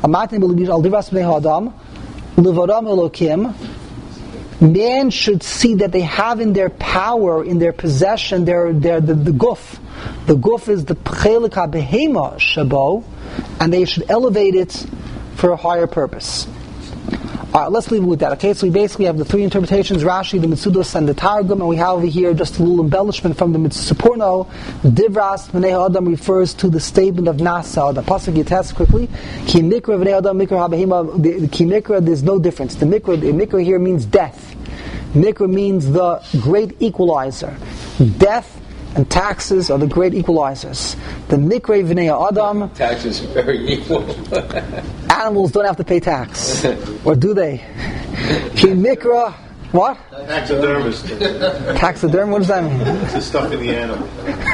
Man should see that they have in their power, in their possession, their, their the, the guf. The guf is the pchelik habehema shabo, and they should elevate it for a higher purpose. Alright, let's leave it with that. Okay, so we basically have the three interpretations: Rashi, the Mitzudos, and the Targum, and we have over here just a little embellishment from the Mitzupurno. Divras Bnei Adam refers to the statement of Nasa. The pasuk you test quickly. Ki mikra Bnei Adam mikra habehima. The ki mikra, there's no difference. The mikra, the mikra here means death. Mikra means the great equalizer. Death and taxes are the great equalizers. The mikra Bnei Adam. Taxes are very equal. Animals don't have to pay tax, or do they? Ki mikra, what? Taxidermist. Taxiderm. What does that mean? It's the stuff in the animal.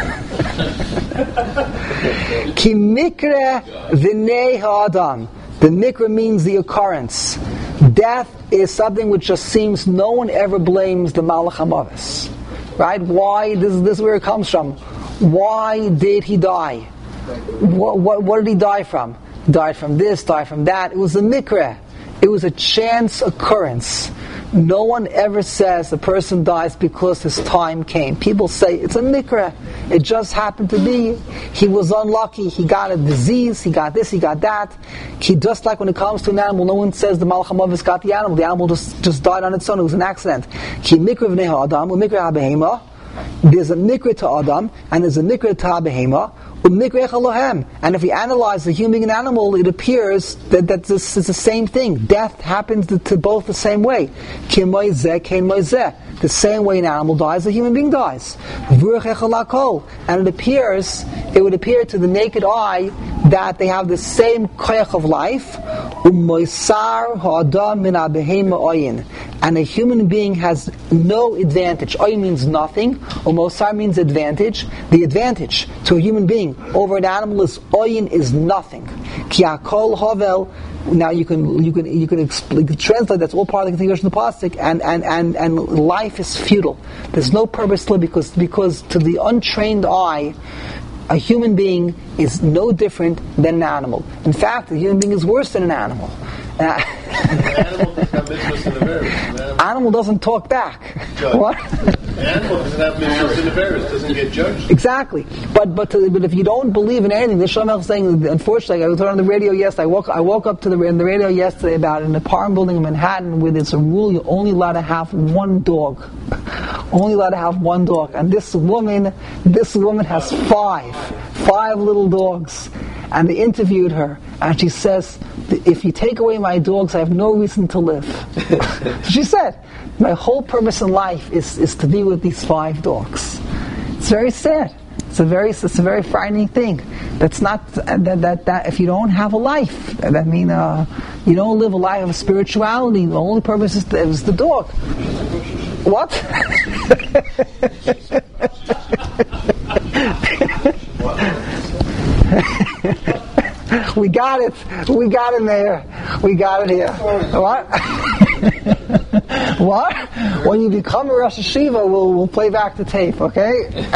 Ki mikra v'nei ha'adam. The mikra means the occurrence. Death is something which just seems no one ever blames the Malach HaMavis. Right? Why? This, this is where it comes from. Why did he die? What, what, what did he die from? He died from this, died from that. It was a mikra. It was a chance occurrence. No one ever says the person dies because his time came. People say it's a mikra. It just happened to be. He was unlucky. He got a disease. He got this. He got that. He just like when it comes to an animal, no one says the Malach HaMavis got the animal. The animal just, just died on its own. It was an accident. Ki mikra v'nei ha'adam u'mikra ha'behema. There's a mikra to Adam and there's a mikra to ha'behema. And if we analyze the human and animal, it appears that, that this is the same thing. Death happens to, to both the same way. The same way an animal dies, a human being dies. And it appears, it would appear to the naked eye that they have the same koyach of life. And a human being has no advantage. Oyin means nothing. Umosar means advantage. The advantage to a human being over an animal is oyin is nothing. Ki hakol havel. Now you can you can you can, expl- you can translate that's all part of the configuration of the plastic, and, and, and, and life is futile. There's no purpose to it because because to the untrained eye, a human being is no different than an animal. In fact, a human being is worse than an animal. Uh, Animal doesn't have mitzvahs in the various. Animal doesn't talk back. Judge. What? Animal doesn't have mitzvahs in the various. Doesn't get judged. Exactly. But but to, but if you don't believe in anything, the Shalom is saying. Unfortunately, I was on the radio yesterday. I woke I woke up to the in the radio yesterday about an apartment building in Manhattan where it's a rule you're only allowed to have one dog. Only allowed to have one dog. And this woman, this woman has five, five little dogs. And they interviewed her, and she says, if you take away my dogs, I have no reason to live. She said, my whole purpose in life is, is to be with these five dogs. It's very sad. It's a very it's a very frightening thing. That's not that that, that if you don't have a life, that mean uh, you don't live a life of spirituality. The only purpose is the, is the dog. What? We got it. We got it there. We got it here. What? What? When you become a Rosh Hashiva, we'll we'll play back the tape. Okay.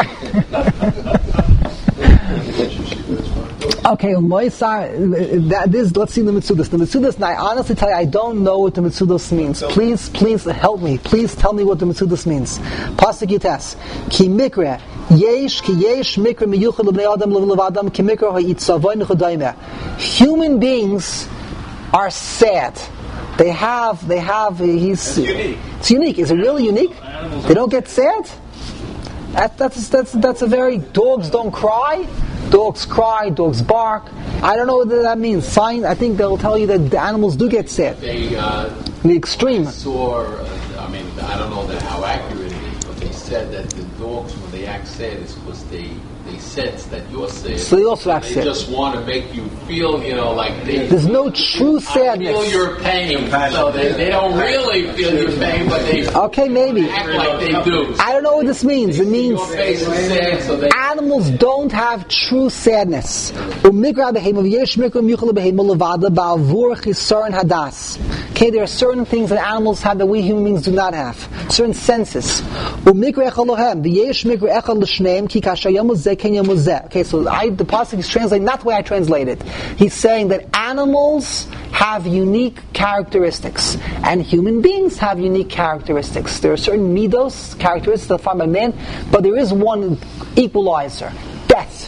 Okay, that this. Let's see the Mitzudas. The Mitzudas. And I honestly tell you, I don't know what the Mitzudas means. Please, please help me. Please tell me what the Mitzudas means. Pasuk Yites. Ki mikra yesh ki yesh mikra miyuchad lebnei adam levadam ki mikra hayitzavoin chodayme. Human beings are sad. They have. They have. He's. It's unique. It's unique. Is it really unique? They don't get sad. That, that's that's that's a very. Dogs don't cry. Dogs cry, dogs bark. I don't know what that means. Sign. I think they'll tell you that the animals do get sad. They, uh, in the extreme. Saw, uh, I mean, I don't know that how accurate it is, but they said that the dogs, when they act sad, is because they, they sense that you're sad. So they also act sad. They just want to make you feel, you know, like they... There's no true sadness. Feel your pain. So they, they don't really feel your pain, but they okay, maybe. act like they do. I don't know what this means. It means your face is sad, so they... animals don't have true sadness. Okay, there are certain things that animals have that we human beings do not have. Certain senses. Okay, so I, the pasuk is translating not the way I translate it. He's saying that animals have unique characteristics, and human beings have unique characteristics. There are certain midos, characteristics that are found by man, but there is one equalizer: death.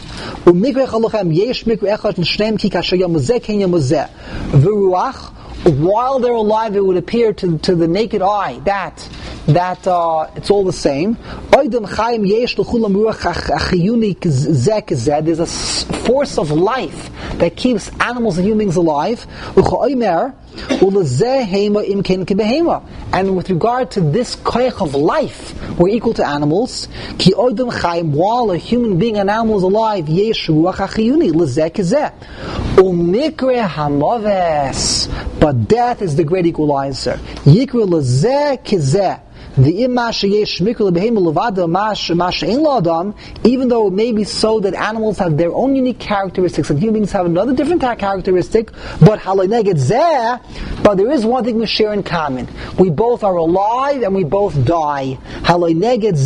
While they're alive, it would appear to, to the naked eye that that uh, it's all the same. There's a force of life that keeps animals and humans alive. And with regard to this koyach of life, we're equal to animals. While a human being and animal is alive, but death is the great equalizer. Even though it may be so that animals have their own unique characteristics and humans have another different characteristic, but but there is one thing we share in common. We both are alive and we both die. And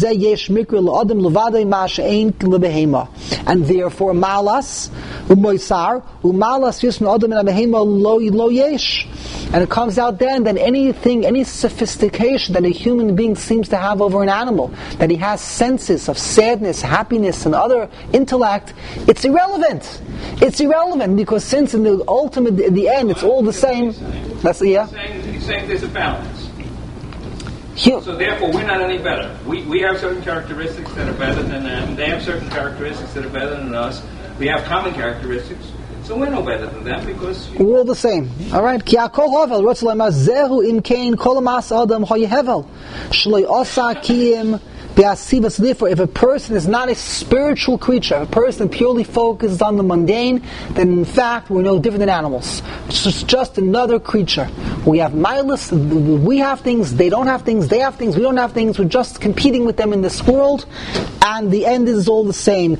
therefore malas umoisar umalas yusn adam and behema lo yesh. And it comes out then that anything, any sophistication that a human being seems to have over an animal, that he has senses of sadness, happiness, and other intellect, it's irrelevant. It's irrelevant because since in the ultimate, in the end, it's all the same. That's yeah. He's saying, he's saying there's a balance. Hum- so therefore, we're not any better. We we have certain characteristics that are better than them. They have certain characteristics that are better than us. We have common characteristics. So we're no better than them because we're all the same. All right. Therefore, if a person is not a spiritual creature, if a person purely focuses on the mundane, then in fact we're no different than animals. It's just, just another creature. We have mindless, we have things, they don't have things, they have things, we don't have things, we're just competing with them in this world, and the end is all the same.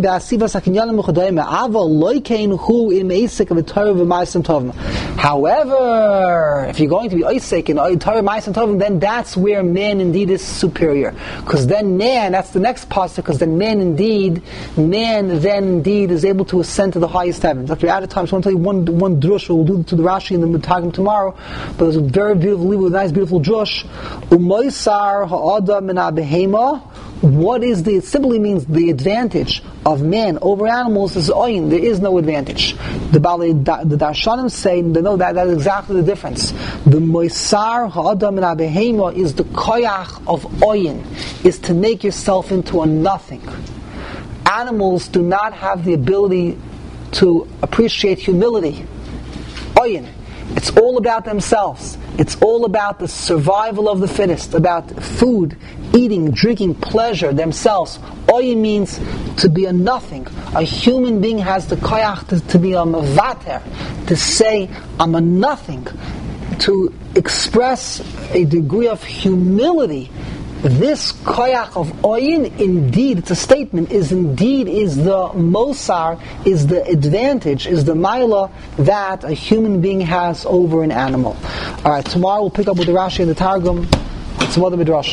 However, if you're going to be Isaac in Torah Ma'aseh Tovim, then that's where man indeed is superior. Because then man, that's the next pasuk, because then man indeed, man then indeed is able to ascend to the highest heavens. After we're out of time, so I want to tell you one one drush, we'll do to the Rashi and the Mitagim tomorrow, but there's a very beautiful, with a nice beautiful drush. Umoisar ha'adam min ha'behema. What is the, it simply means the advantage of man over animals is oyin. There is no advantage. The Bali, the Darshanim say, they know that, that is exactly the difference. The moisar ha'adam min ha'behema is the koyach of oyin, is to make yourself into a nothing. Animals do not have the ability to appreciate humility. Oyin. It's all about themselves. It's all about the survival of the fittest, about food, eating, drinking, pleasure, themselves. Oyin means to be a nothing. A human being has the koyach to, to be a mavater, to say, I'm a nothing, to express a degree of humility this koyach of oyin, indeed, it's a statement, is indeed, is the mosar, is the advantage, is the maila that a human being has over an animal. Alright, tomorrow we'll pick up with the Rashi and the Targum, some other midrash.